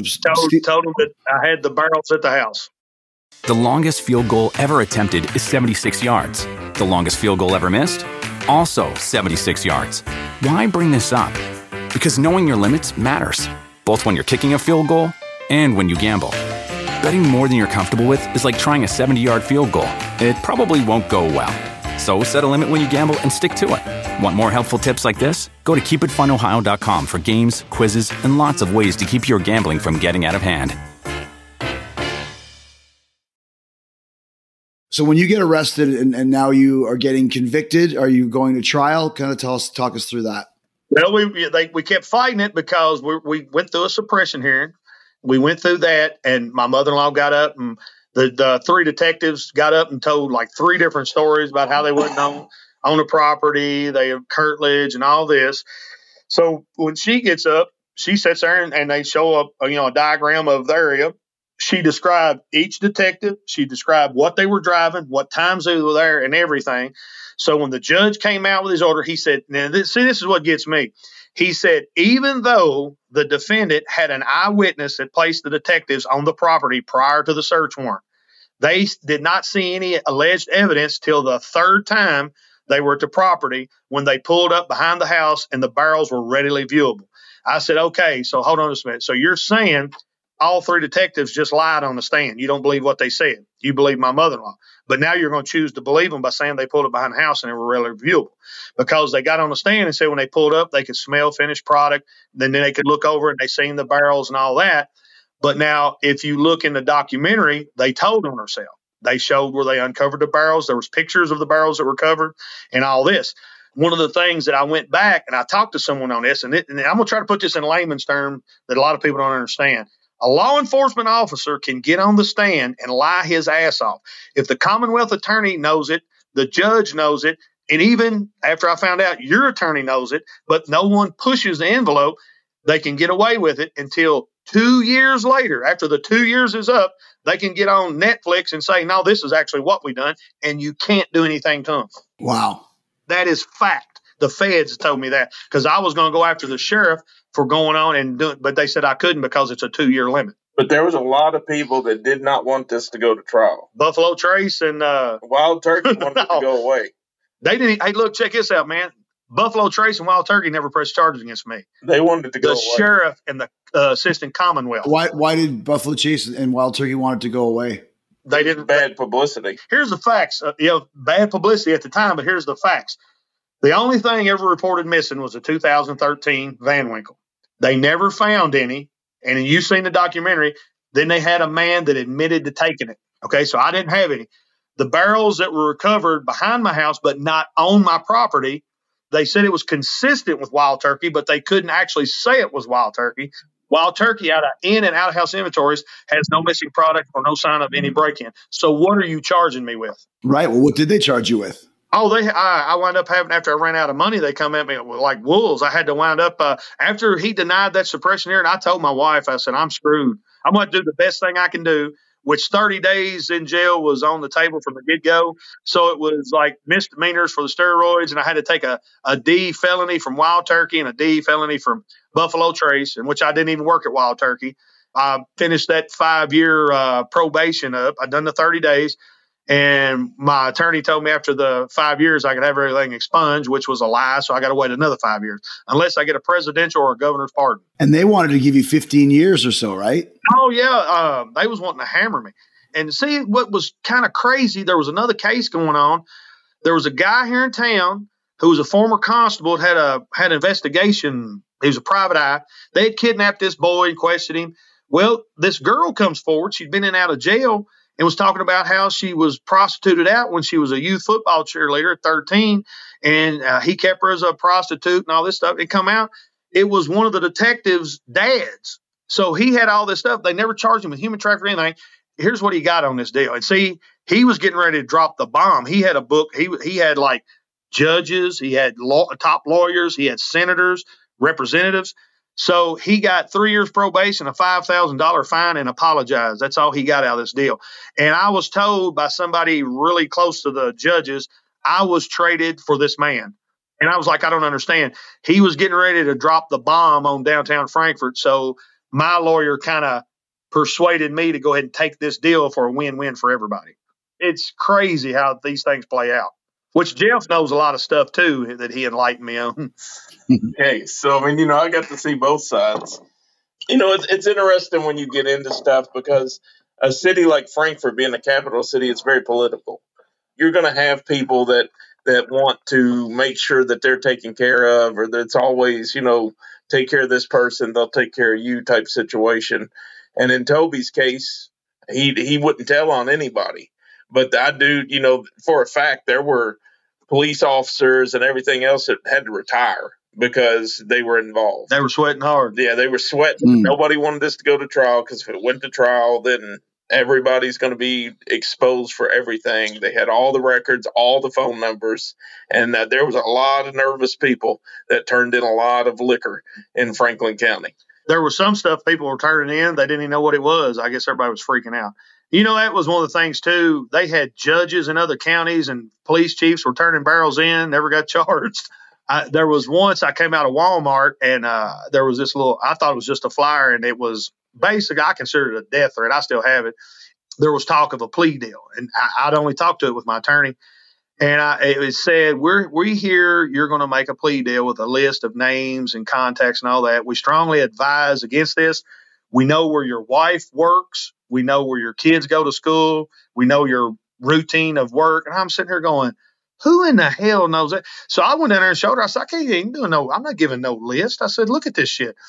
told him that I had the barrels at the house. The longest field goal ever attempted is 76 yards. The longest field goal ever missed? Also 76 yards. Why bring this up? Because knowing your limits matters, both when you're kicking a field goal and when you gamble. Betting more than you're comfortable with is like trying a 70-yard field goal. It probably won't go well. So set a limit when you gamble and stick to it. Want more helpful tips like this? Go to keepitfunohio.com for games, quizzes, and lots of ways to keep your gambling from getting out of hand. So when you get arrested and now you are getting convicted, are you going to trial? Kind of talk us through that. Well, we kept fighting it because we went through a suppression hearing. We went through that, and my mother-in-law got up, and the three detectives got up and told like three different stories about how they wasn't on the property, they have curtilage and all this. So when she gets up, she sits there and they show up, a diagram of the area. She described each detective. She described what they were driving, what times they were there, and everything. So when the judge came out with his order, he said, now this is what gets me. He said, even though the defendant had an eyewitness that placed the detectives on the property prior to the search warrant, they did not see any alleged evidence till the third time they were at the property when they pulled up behind the house and the barrels were readily viewable. I said, okay, so hold on just a minute. So you're saying all three detectives just lied on the stand. You don't believe what they said. You believe my mother-in-law. But now you're going to choose to believe them by saying they pulled up behind the house and they were readily viewable. Because they got on the stand and said when they pulled up, they could smell finished product. Then they could look over and they seen the barrels and all that. But now, if you look in the documentary, they told on herself. They showed where they uncovered the barrels. There was pictures of the barrels that were covered and all this. One of the things that I went back and I talked to someone on this, and I'm going to try to put this in layman's terms that a lot of people don't understand. A law enforcement officer can get on the stand and lie his ass off. If the Commonwealth attorney knows it, the judge knows it, and even after I found out your attorney knows it, but no one pushes the envelope, they can get away with it until 2 years later. After the 2 years is up, they can get on Netflix and say, no, this is actually what we done, and you can't do anything to them. Wow. That is fact. The feds told me that because I was going to go after the sheriff for going on and doing, but they said I couldn't because it's a 2-year limit. But there was a lot of people that did not want this to go to trial. Buffalo Trace and Wild Turkey wanted it to go away. They didn't. Hey, look, check this out, man. Buffalo Trace and Wild Turkey never pressed charges against me. They wanted to go The away. sheriff and the assistant commonwealth. Why did Buffalo Chase and Wild Turkey want it to go away? They didn't. Bad publicity. Here's the facts. Bad publicity at the time, but here's the facts. The only thing ever reported missing was a 2013 Van Winkle. They never found any. And you've seen the documentary. Then they had a man that admitted to taking it. Okay, so I didn't have any. The barrels that were recovered behind my house, but not on my property, they said it was consistent with Wild Turkey, but they couldn't actually say it was Wild Turkey. Wild Turkey out of in and out of house inventories has no missing product or no sign of any break-in. So what are you charging me with? Right. Well, what did they charge you with? Oh, I wound up having, after I ran out of money, they come at me like wolves. I had to wind up, after he denied that suppression hearing, I told my wife, I said, I'm screwed. I'm going to do the best thing I can do, which 30 days in jail was on the table from the get-go. So it was like misdemeanors for the steroids, and I had to take a D felony from Wild Turkey and a D felony from Buffalo Trace, in which I didn't even work at Wild Turkey. I finished that 5-year probation up. I'd done the 30 days. And my attorney told me after the 5 years I could have everything expunged, which was a lie. So I got to wait another 5 years unless I get a presidential or a governor's pardon. And they wanted to give you 15 years or so, right? Oh, yeah. They was wanting to hammer me. And see what was kind of crazy. There was another case going on. There was a guy here in town who was a former constable, had an investigation. He was a private eye. They had kidnapped this boy and questioned him. Well, this girl comes forward. She'd been in and out of jail and was talking about how she was prostituted out when she was a youth football cheerleader at 13. And he kept her as a prostitute and all this stuff. It come out, it was one of the detectives' dads. So he had all this stuff. They never charged him with human trafficking or anything. Here's what he got on this deal. And see, he was getting ready to drop the bomb. He had a book. He had like judges. He had top lawyers. He had senators, representatives. So he got 3 years probation, a $5,000 fine, and apologized. That's all he got out of this deal. And I was told by somebody really close to the judges, I was traded for this man. And I was like, I don't understand. He was getting ready to drop the bomb on downtown Frankfort. So my lawyer kind of persuaded me to go ahead and take this deal for a win-win for everybody. It's crazy how these things play out, which Jeff knows a lot of stuff, too, that he enlightened me on. Hey, so, I mean, I got to see both sides. It's interesting when you get into stuff because a city like Frankfort, being a capital city, it's very political. You're going to have people that want to make sure that they're taken care of, or that's always, take care of this person, they'll take care of you type situation. And in Toby's case, he wouldn't tell on anybody. But I do, for a fact, there were police officers and everything else that had to retire because they were involved. They were sweating hard. Yeah, they were sweating. Nobody wanted this to go to trial because if it went to trial, then everybody's going to be exposed for everything. They had all the records, all the phone numbers, and there was a lot of nervous people that turned in a lot of liquor in Franklin County. There was some stuff people were turning in. They didn't even know what it was. I guess everybody was freaking out. That was one of the things, too. They had judges in other counties and police chiefs were turning barrels in, never got charged. There was once I came out of Walmart and there was this I thought it was just a flyer, and it was basically, I considered it a death threat. I still have it. There was talk of a plea deal, and I'd only talked to it with my attorney. And it said, we hear you're going to make a plea deal with a list of names and contacts and all that. We strongly advise against this. We know where your wife works. We know where your kids go to school. We know your routine of work. And I'm sitting here going, who in the hell knows that? So I went down there and showed her. I said, I can't even do I'm not giving no list. I said, look at this shit.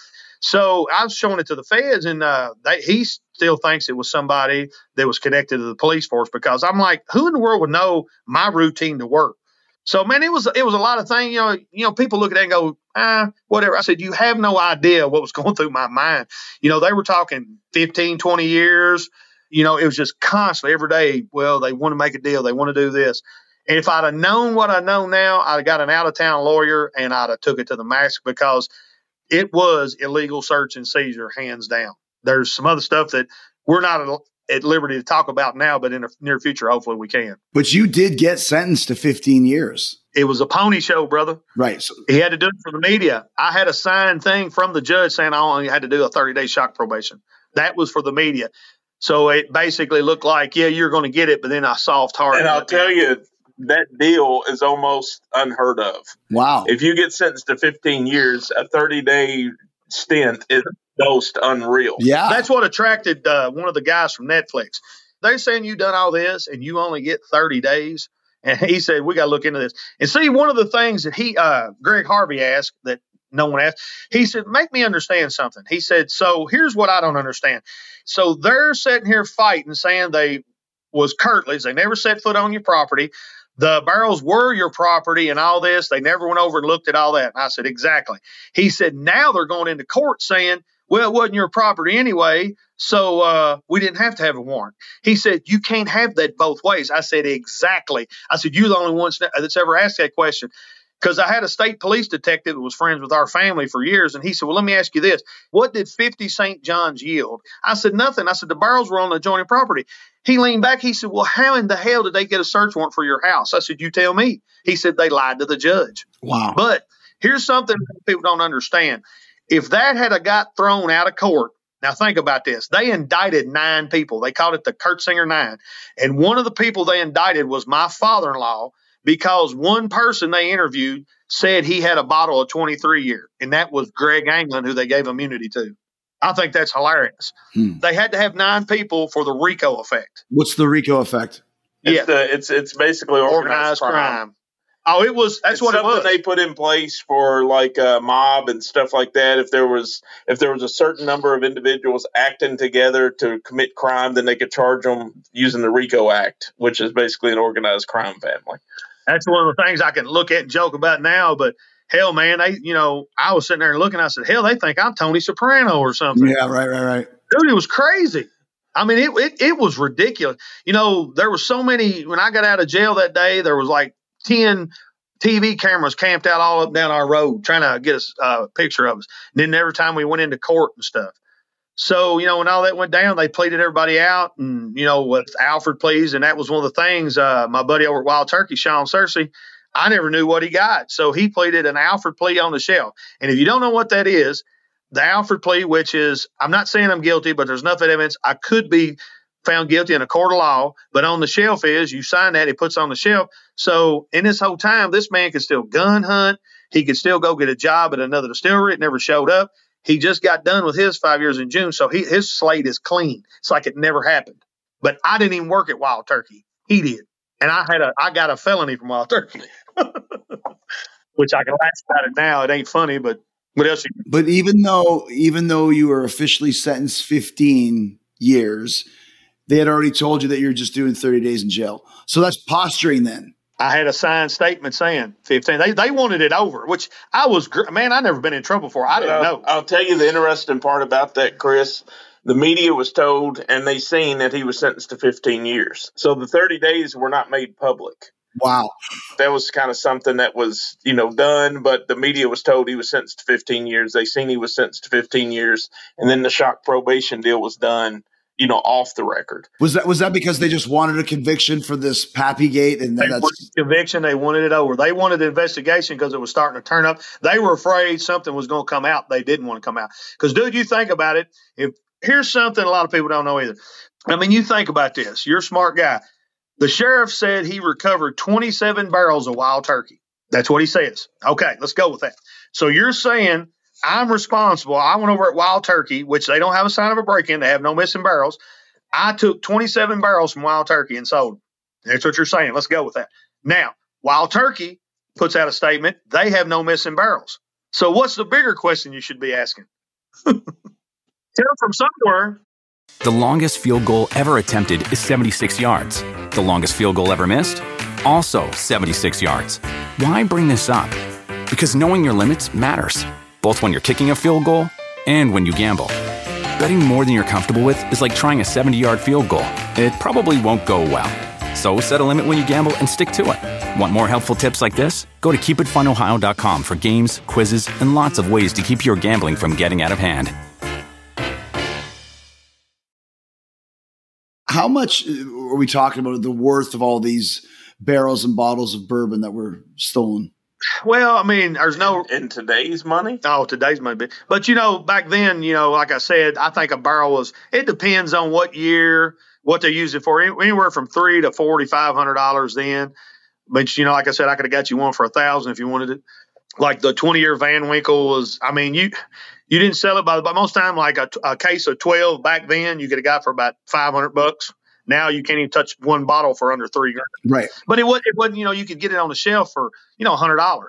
So I was showing it to the feds, and he still thinks it was somebody that was connected to the police force, because I'm like, who in the world would know my routine to work? So, man, it was a lot of things. People look at that and go, whatever. I said, you have no idea what was going through my mind. They were talking 15, 20 years. It was just constantly every day. Well, they want to make a deal. They want to do this. And if I'd have known what I know now, I'd have got an out-of-town lawyer and I'd have took it to the max, because it was illegal search and seizure, hands down. There's some other stuff that we're not at liberty to talk about now, but in the near future, hopefully we can. But you did get sentenced to 15 years. It was a pony show, brother. Right. So he had to do it for the media. I had a signed thing from the judge saying I only had to do a 30-day shock probation. That was for the media. So it basically looked like, yeah, you're going to get it, but then I soft heart. And I'll tell you, that deal is almost unheard of. Wow. If you get sentenced to 15 years, a 30-day stint is most unreal. Yeah. That's what attracted one of the guys from Netflix. They're saying you done all this and you only get 30 days. And he said, we got to look into this. And see, one of the things that Greg Harvey asked that no one asked, he said, make me understand something. He said, so here's what I don't understand. So they're sitting here fighting, saying they was Kirtley's. They never set foot on your property. The barrels were your property and all this. They never went over and looked at all that. And I said, exactly. He said, now they're going into court saying, well, it wasn't your property anyway, so we didn't have to have a warrant. He said, you can't have that both ways. I said, exactly. I said, you're the only ones that's ever asked that question. Because I had a state police detective that was friends with our family for years, and he said, well, let me ask you this. What did 50 St. John's yield? I said, nothing. I said, the barrels were on the adjoining property. He leaned back. He said, well, how in the hell did they get a search warrant for your house? I said, you tell me. He said, they lied to the judge. Wow. But here's something people don't understand. If that had got thrown out of court, now think about this. They indicted 9 people. They called it the Kurtzinger 9. And one of the people they indicted was my father-in-law, because one person they interviewed said he had a bottle of 23 year, and that was Greg Anglin, who they gave immunity to. I think that's hilarious. They had to have 9 people for the RICO effect. What's the RICO effect? It's basically organized crime. Oh, that's what it was. Something they put in place for like a mob and stuff like that. If there was a certain number of individuals acting together to commit crime, then they could charge them using the RICO Act, which is basically an organized crime family. That's one of the things I can look at and joke about now, but hell, man, I was sitting there and looking, I said, hell, they think I'm Tony Soprano or something. Yeah, right. Dude, it was crazy. I mean, it was ridiculous. There were so many, when I got out of jail that day, there was like 10 TV cameras camped out all up and down our road trying to get a picture of us. And then every time we went into court and stuff. So, when all that went down, they pleaded everybody out and, with Alfred pleas. And that was one of the things, my buddy over at Wild Turkey, Sean Searcy, I never knew what he got. So he pleaded an Alfred plea on the shelf. And if you don't know what that is, the Alfred plea, which is, I'm not saying I'm guilty, but there's enough evidence I could be found guilty in a court of law. But on the shelf is, you sign that, it puts on the shelf. So in this whole time, this man could still gun hunt. He could still go get a job at another distillery. It never showed up. He just got done with his 5 years in June, so his slate is clean. It's like it never happened. But I didn't even work at Wild Turkey. He did. And I got a felony from Wild Turkey, which I can laugh about it now. It ain't funny, but what else? But even though you were officially sentenced 15 years, they had already told you that you're just doing 30 days in jail. So that's posturing then. I had a signed statement saying 15. They wanted it over, which I never been in trouble for. I didn't know. I'll tell you the interesting part about that, Chris. The media was told, and they seen that he was sentenced to 15 years. So the 30 days were not made public. Wow. That was kind of something that was, done, but the media was told he was sentenced to 15 years. They seen he was sentenced to 15 years, and then the shock probation deal was done, off the record. Was that because they just wanted a conviction for this Pappy Gate? And they wanted conviction, they wanted it over. They wanted the investigation because it was starting to turn up. They were afraid something was going to come out. They didn't want to come out. Because, dude, you think about it. Here's something a lot of people don't know either. I mean, you think about this. You're a smart guy. The sheriff said he recovered 27 barrels of wild turkey. That's what he says. Okay, let's go with that. So you're saying I'm responsible. I went over at Wild Turkey, which they don't have a sign of a break-in. They have no missing barrels. I took 27 barrels from Wild Turkey and sold them. That's what you're saying. Let's go with that. Now, Wild Turkey puts out a statement. They have no missing barrels. So what's the bigger question you should be asking? Tell from somewhere. The longest field goal ever attempted is 76 yards. The longest field goal ever missed? Also 76 yards. Why bring this up? Because knowing your limits matters, both when you're kicking a field goal and when you gamble. Betting more than you're comfortable with is like trying a 70-yard field goal. It probably won't go well. So set a limit when you gamble and stick to it. Want more helpful tips like this? Go to keepitfunohio.com for games, quizzes, and lots of ways to keep your gambling from getting out of hand. How much are we talking about the worth of all these barrels and bottles of bourbon that were stolen? Well, I mean, there's no in today's money. Oh, today's money. But back then, like I said, I think a barrel was. It depends on what year, what they use it for. Anywhere from $300 to $4,500 then. But, like I said, I could have got you one for $1,000 if you wanted it. Like the 20-year Van Winkle was, I mean, you didn't sell it by most time, like a case of 12 back then, you could have got for about $500. Now you can't even touch one bottle for under $3,000. Right. But it wasn't, you could get it on the shelf for, $100.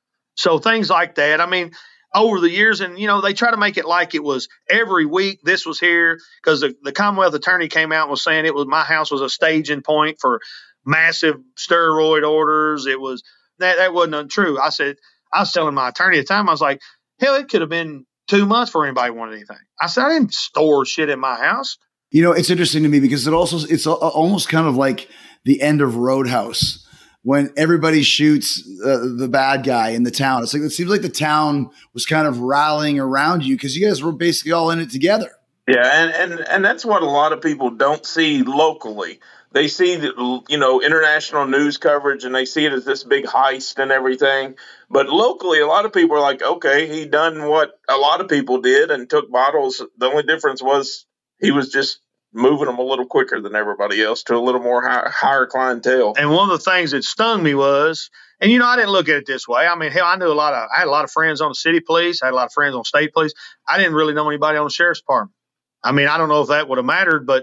So things like that. I mean, over the years, and, they try to make it like it was every week this was here, because the Commonwealth attorney came out and was saying my house was a staging point for massive steroid orders. It was that wasn't untrue. I was telling my attorney at the time, I was like, hell, it could have been 2 months before anybody wanted anything. I said, I didn't store shit in my house. It's interesting to me because it's almost kind of like the end of Roadhouse when everybody shoots the bad guy in the town. It's like, it seems like the town was kind of rallying around you because you guys were basically all in it together. Yeah. And that's what a lot of people don't see locally. They see the, international news coverage and they see it as this big heist and everything. But locally, a lot of people are like, okay, he done what a lot of people did and took bottles. The only difference was he was just moving them a little quicker than everybody else to a little more higher clientele. And one of the things that stung me was, and, I didn't look at it this way. I mean, hell, I had a lot of friends on the city police. I had a lot of friends on state police. I didn't really know anybody on the sheriff's department. I mean, I don't know if that would have mattered, but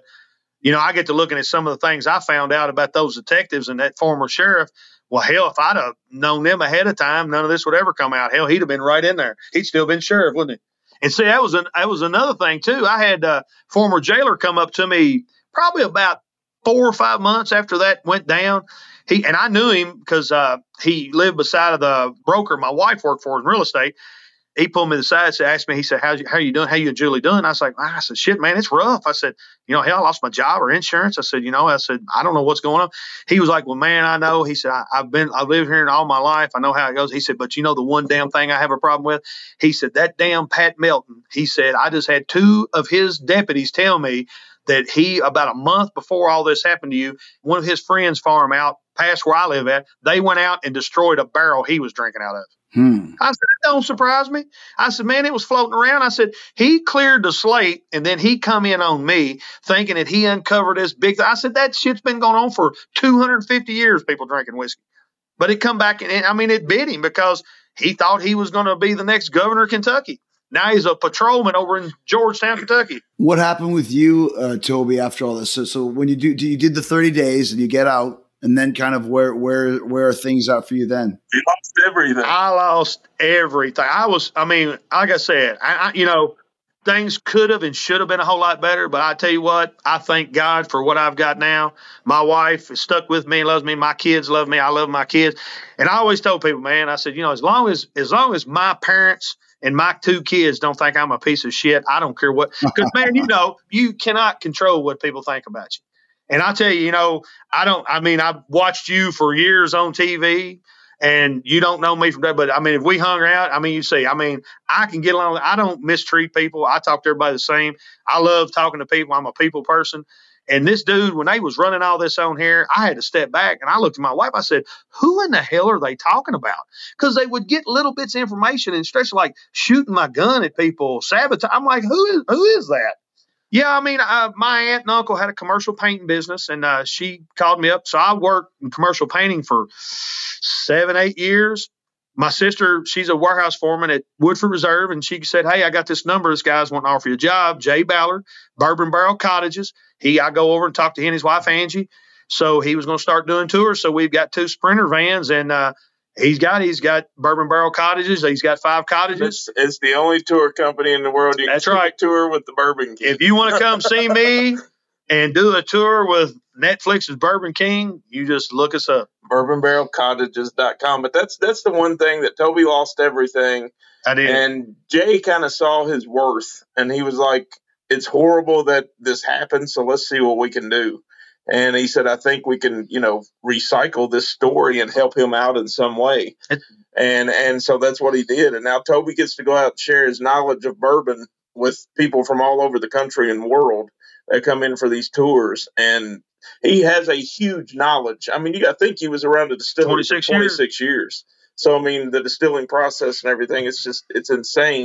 I get to looking at some of the things I found out about those detectives and that former sheriff. Well, hell, if I'd have known them ahead of time, none of this would ever come out. Hell, he'd have been right in there. He'd still been sheriff, wouldn't he? And see, that was another thing too. I had a former jailer come up to me probably about 4 or 5 months after that went down. And I knew him because he lived beside of the broker my wife worked for in real estate. He pulled me to the side and asked me, he said, how you doing? How you and Julie doing? I was like, I said, shit, man, it's rough. I said, hell, I lost my job or insurance. I said, I don't know what's going on. He was like, well, man, I know. He said, I've lived here all my life. I know how it goes. He said, but the one damn thing I have a problem with, he said, that damn Pat Melton, he said, I just had 2 of his deputies tell me that about a month before all this happened to you, one of his friends' farm out past where I live at, they went out and destroyed a barrel he was drinking out of. I said, that don't surprise me. I said, man, it was floating around. I said, he cleared the slate and then he come in on me thinking that he uncovered this big thing. I said, that shit's been going on for 250 years, people drinking whiskey. But it come back and it bit him because he thought he was going to be the next governor of Kentucky. Now he's a patrolman over in Georgetown, Kentucky. What happened with you, Toby, after all this? So when you did the 30 days and you get out, and then kind of where are things out for you then? You lost everything. I lost everything. Like I said, things could have and should have been a whole lot better. But I tell you what, I thank God for what I've got now. My wife is stuck with me and loves me. My kids love me. I love my kids. And I always told people, man, I said, as long as my parents and my 2 kids don't think I'm a piece of shit, I don't care what. Because, man, you cannot control what people think about you. And I tell you, I've watched you for years on TV and you don't know me from that. But if we hung out, you see, I can get along. I don't mistreat people. I talk to everybody the same. I love talking to people. I'm a people person. And this dude, when they was running all this on here, I had to step back and I looked at my wife. I said, who in the hell are they talking about? Because they would get little bits of information and especially like shooting my gun at people, sabotage. I'm like, who is that? Yeah, my aunt and uncle had a commercial painting business, and she called me up. So I worked in commercial painting for 7-8 years. My sister, she's a warehouse foreman at Woodford Reserve, and she said, hey, I got this number. This guy's wanting to offer you a job. Jay Ballard, Bourbon Barrel Cottages. I go over and talk to him and his wife, Angie. So he was going to start doing tours. So we've got 2 Sprinter vans, and he's got Bourbon Barrel Cottages. He's got 5 cottages. It's the only tour company in the world. That's right. Tour with the Bourbon King. If you want to come see me and do a tour with Netflix's Bourbon King, you just look us up. BourbonBarrelCottages.com. But that's the one thing that Toby lost everything. I did. And Jay kind of saw his worth, and he was like, it's horrible that this happened, so let's see what we can do. And he said, I think we can, recycle this story and help him out in some way. And so that's what he did. And now Toby gets to go out and share his knowledge of bourbon with people from all over the country and world that come in for these tours. And he has a huge knowledge. I think he was around the distillery for 26 years. So, the distilling process and everything, it's insane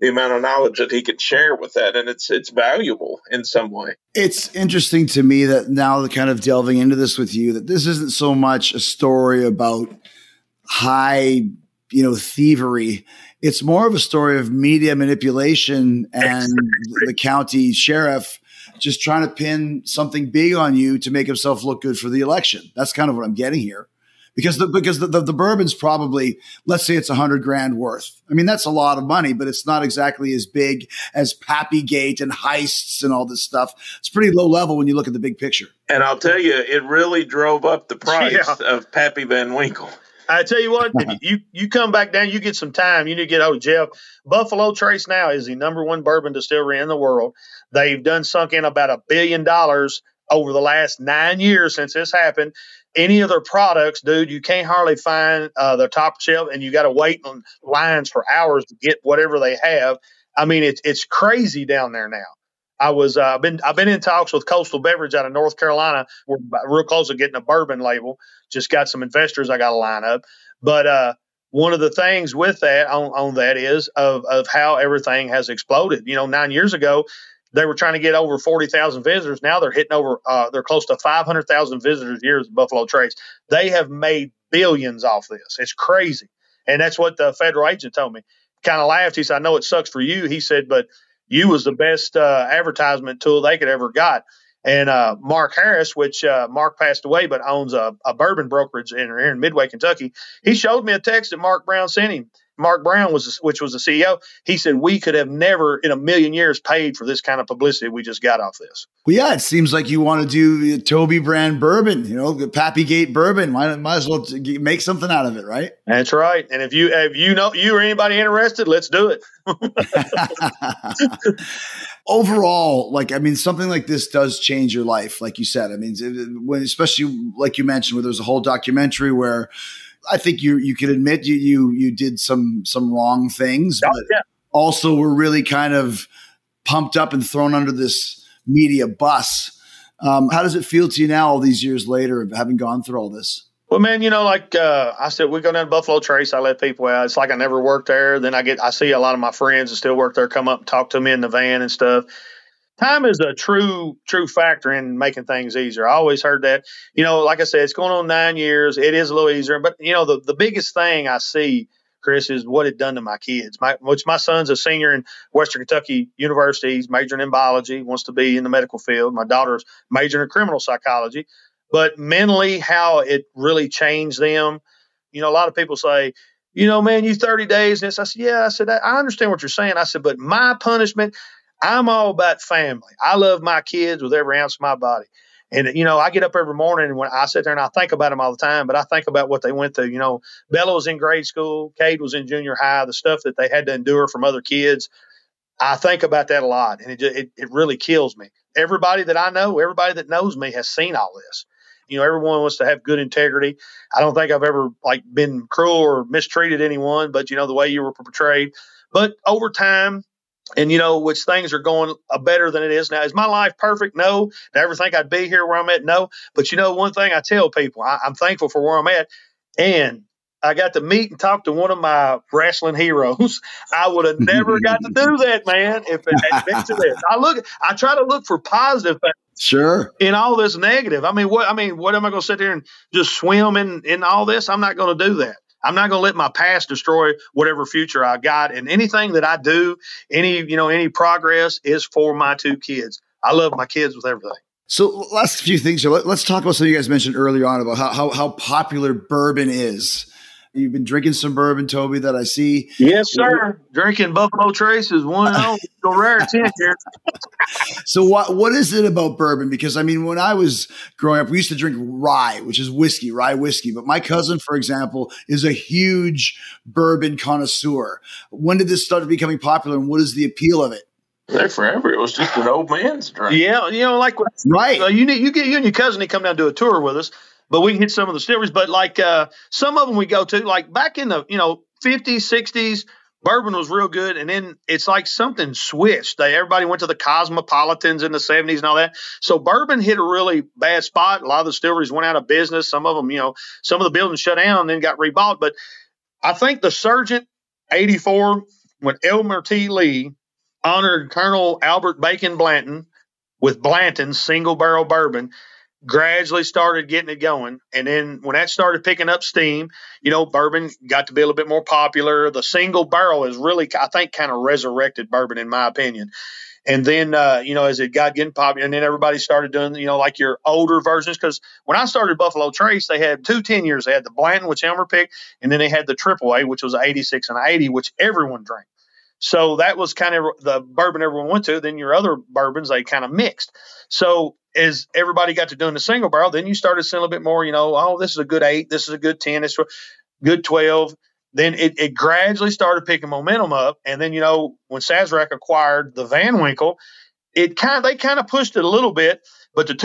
the amount of knowledge that he can share with that. And it's valuable in some way. It's interesting to me that now kind of delving into this with you, that this isn't so much a story about high, thievery. It's more of a story of media manipulation and the county sheriff just trying to pin something big on you to make himself look good for the election. That's kind of what I'm getting here. Because the bourbon's probably, let's say it's $100,000 worth. I mean, that's a lot of money, but it's not exactly as big as Pappygate and heists and all this stuff. It's pretty low level when you look at the big picture. And I'll tell you, it really drove up the price of Pappy Van Winkle. I tell you what, you come back down, you get some time, you need to get out of Jeff. Buffalo Trace now is the number one bourbon distillery in the world. They've sunk in about $1 billion over the last 9 years since this happened. Any of their products, dude, you can't hardly find their top shelf, and you got to wait on lines for hours to get whatever they have. I mean, it's crazy down there now. I've been in talks with Coastal Beverage out of North Carolina. We're real close to getting a bourbon label. Just got some investors I got to line up. But one of the things with that on that is of how everything has exploded. 9 years ago, they were trying to get over 40,000 visitors. Now they're hitting over, they're close to 500,000 visitors a year at Buffalo Trace. They have made billions off this. It's crazy. And that's what the federal agent told me. Kind of laughed. He said, I know it sucks for you. He said, but you was the best advertisement tool they could ever got. And Mark Harris, which Mark passed away, but owns a bourbon brokerage here in Midway, Kentucky. He showed me a text that Mark Brown sent him. Mark Brown which was the CEO. He said, we could have never in a million years paid for this kind of publicity we just got off this. Well, yeah, it seems like you want to do the Toby brand bourbon, the Pappygate bourbon. Might as well make something out of it, right? That's right. And if you know you or anybody interested, let's do it. Overall, something like this does change your life, like you said. I mean, especially like you mentioned, where there's a whole documentary where I think you could admit you did some wrong things, but also were really kind of pumped up and thrown under this media bus. How does it feel to you now, all these years later, of having gone through all this? Well, man, I said, we go down to Buffalo Trace. I let people out. It's like I never worked there. Then I see a lot of my friends that still work there come up and talk to me in the van and stuff. Time is a true factor in making things easier. I always heard that. Like I said, it's going on 9 years. It is a little easier. But, the biggest thing I see, Chris, is what it done to my kids. My son's a senior in Western Kentucky University. He's majoring in biology, wants to be in the medical field. My daughter's majoring in criminal psychology. But mentally, how it really changed them. A lot of people say, man, you 30 days. And I said, yeah. I said, I understand what you're saying. I said, but my punishment, I'm all about family. I love my kids with every ounce of my body. And, I get up every morning and when I sit there and I think about them all the time, but I think about what they went through. Bella was in grade school. Cade was in junior high, the stuff that they had to endure from other kids. I think about that a lot, and it really kills me. Everybody that I know, everybody that knows me has seen all this. Everyone wants to have good integrity. I don't think I've ever been cruel or mistreated anyone, but the way you were portrayed. But over time, and which things are going better than it is now. Is my life perfect? No. Do I ever think I'd be here where I'm at? No. But one thing I tell people, I'm thankful for where I'm at. And I got to meet and talk to one of my wrestling heroes. I would have never got to do that, man, if it had been to this. I try to look for positive things. Sure. In all this negative. What am I going to sit there and just swim in all this? I'm not going to do that. I'm not going to let my past destroy whatever future I got. And anything that I do, any progress is for my two kids. I love my kids with everything. So last few things here. Let's talk about something you guys mentioned earlier on about how popular bourbon is. You've been drinking some bourbon, Toby, that I see. Yes, sir. Drinking Buffalo Trace is one rarity here. So what is it about bourbon? Because, when I was growing up, we used to drink rye, which is rye whiskey. But my cousin, for example, is a huge bourbon connoisseur. When did this start becoming popular, and what is the appeal of it? There forever. It was just an old man's drink. Yeah, right. You and your cousin to come down and do a tour with us. But we can hit some of the distilleries. But some of them we go to, back in the 50s, 60s, bourbon was real good. And then it's like something switched. Everybody went to the Cosmopolitans in the 70s and all that. So bourbon hit a really bad spot. A lot of the distilleries went out of business. Some of them, some of the buildings shut down and then got rebought. But I think the Sergeant 84 when Elmer T. Lee honored Colonel Albert Bacon Blanton with Blanton's single barrel bourbon, gradually started getting it going. And then when that started picking up steam, bourbon got to be a little bit more popular. The single barrel is really, I think, kind of resurrected bourbon, in my opinion. And then, as it got getting popular, and then everybody started doing, like your older versions. Because when I started Buffalo Trace, they had 2 10 years. They had the Blanton, which Elmer picked, and then they had the AAA, which was 86 and 80, which everyone drank. So that was kind of the bourbon everyone went to. Then your other bourbons, they kind of mixed. So as everybody got to doing the single barrel, then you started seeing a little bit more, this is a good 8, this is a good 10, this is a good 12. Then it gradually started picking momentum up. And then, when Sazerac acquired the Van Winkle, they kind of pushed it a little bit. But the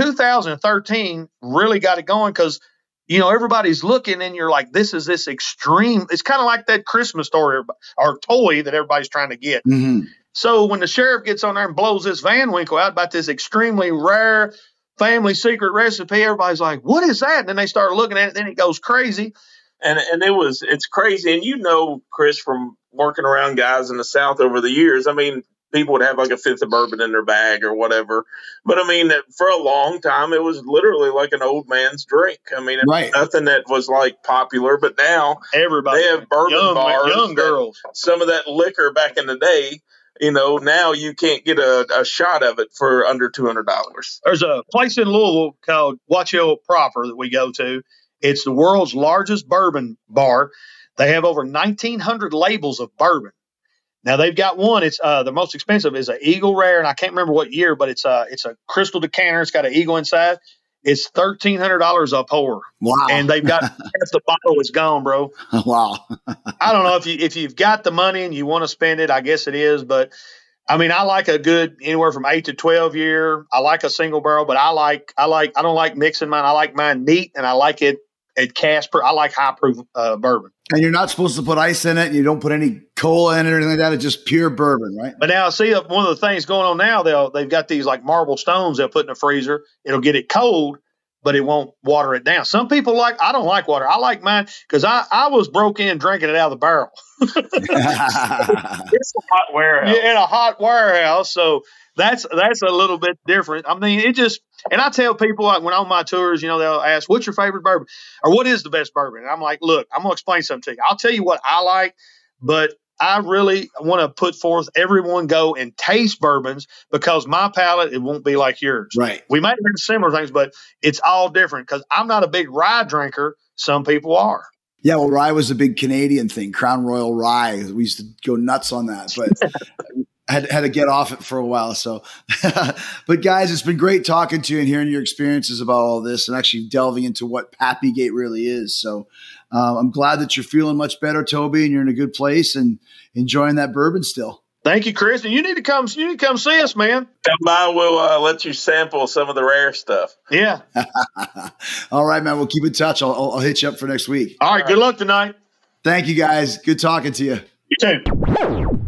2013 really got it going because, everybody's looking and you're like, this is this extreme. It's kind of like that Christmas story or toy that everybody's trying to get. Mm-hmm. So when the sheriff gets on there and blows this Van Winkle out about this extremely rare family secret recipe, everybody's like, what is that? And then they start looking at it. Then it goes crazy. And it's crazy. And Chris, from working around guys in the South over the years, I mean, people would have like a fifth of bourbon in their bag or whatever. But I mean, for a long time, it was literally like an old man's drink. I mean, right. Nothing that was like popular, but now everybody, they have bourbon bars, young girls, some of that liquor back in the day. Now you can't get a shot of it for under $200. There's a place in Louisville called Watch Hill Proper that we go to. It's the world's largest bourbon bar. They have over 1,900 labels of bourbon. Now they've got one. It's the most expensive is an Eagle Rare, and I can't remember what year, but it's a crystal decanter. It's got an eagle inside. It's $1,300 a pour. Wow! And they've got half the bottle is gone, bro. Wow! I don't know if you've got the money and you want to spend it. I guess it is, but I mean, I like a good anywhere from 8 to 12 year. I like a single barrel, but I don't like mixing mine. I like mine neat, and I like it at Casper. I like high proof bourbon. And you're not supposed to put ice in it. And you don't put any cola in it or anything like that. It's just pure bourbon, right? But now, see, one of the things going on now, they've got these like marble stones they'll put in the freezer. It'll get it cold, but it won't water it down. Some people I don't like water. I like mine because I was broke in drinking it out of the barrel. It's a hot warehouse. Yeah, in a hot warehouse. So that's a little bit different. I mean, and I tell people like when on my tours, they'll ask, what's your favorite bourbon? Or what is the best bourbon? And I'm like, look, I'm going to explain something to you. I'll tell you what I like, but I really want to put forth everyone go and taste bourbons because my palate, it won't be like yours. Right. We might have similar things, but it's all different because I'm not a big rye drinker. Some people are. Yeah, well, rye was a big Canadian thing, Crown Royal rye. We used to go nuts on that, but had to get off it for a while. So, but guys, it's been great talking to you and hearing your experiences about all this and actually delving into what Pappygate really is. So I'm glad that you're feeling much better, Toby, and you're in a good place and enjoying that bourbon still. Thank you, Chris. And you need to come see us, man. Come by, we'll let you sample some of the rare stuff. Yeah. All right, man. We'll keep in touch. I'll hit you up for next week. All right. Good luck tonight. Thank you, guys. Good talking to you. You too.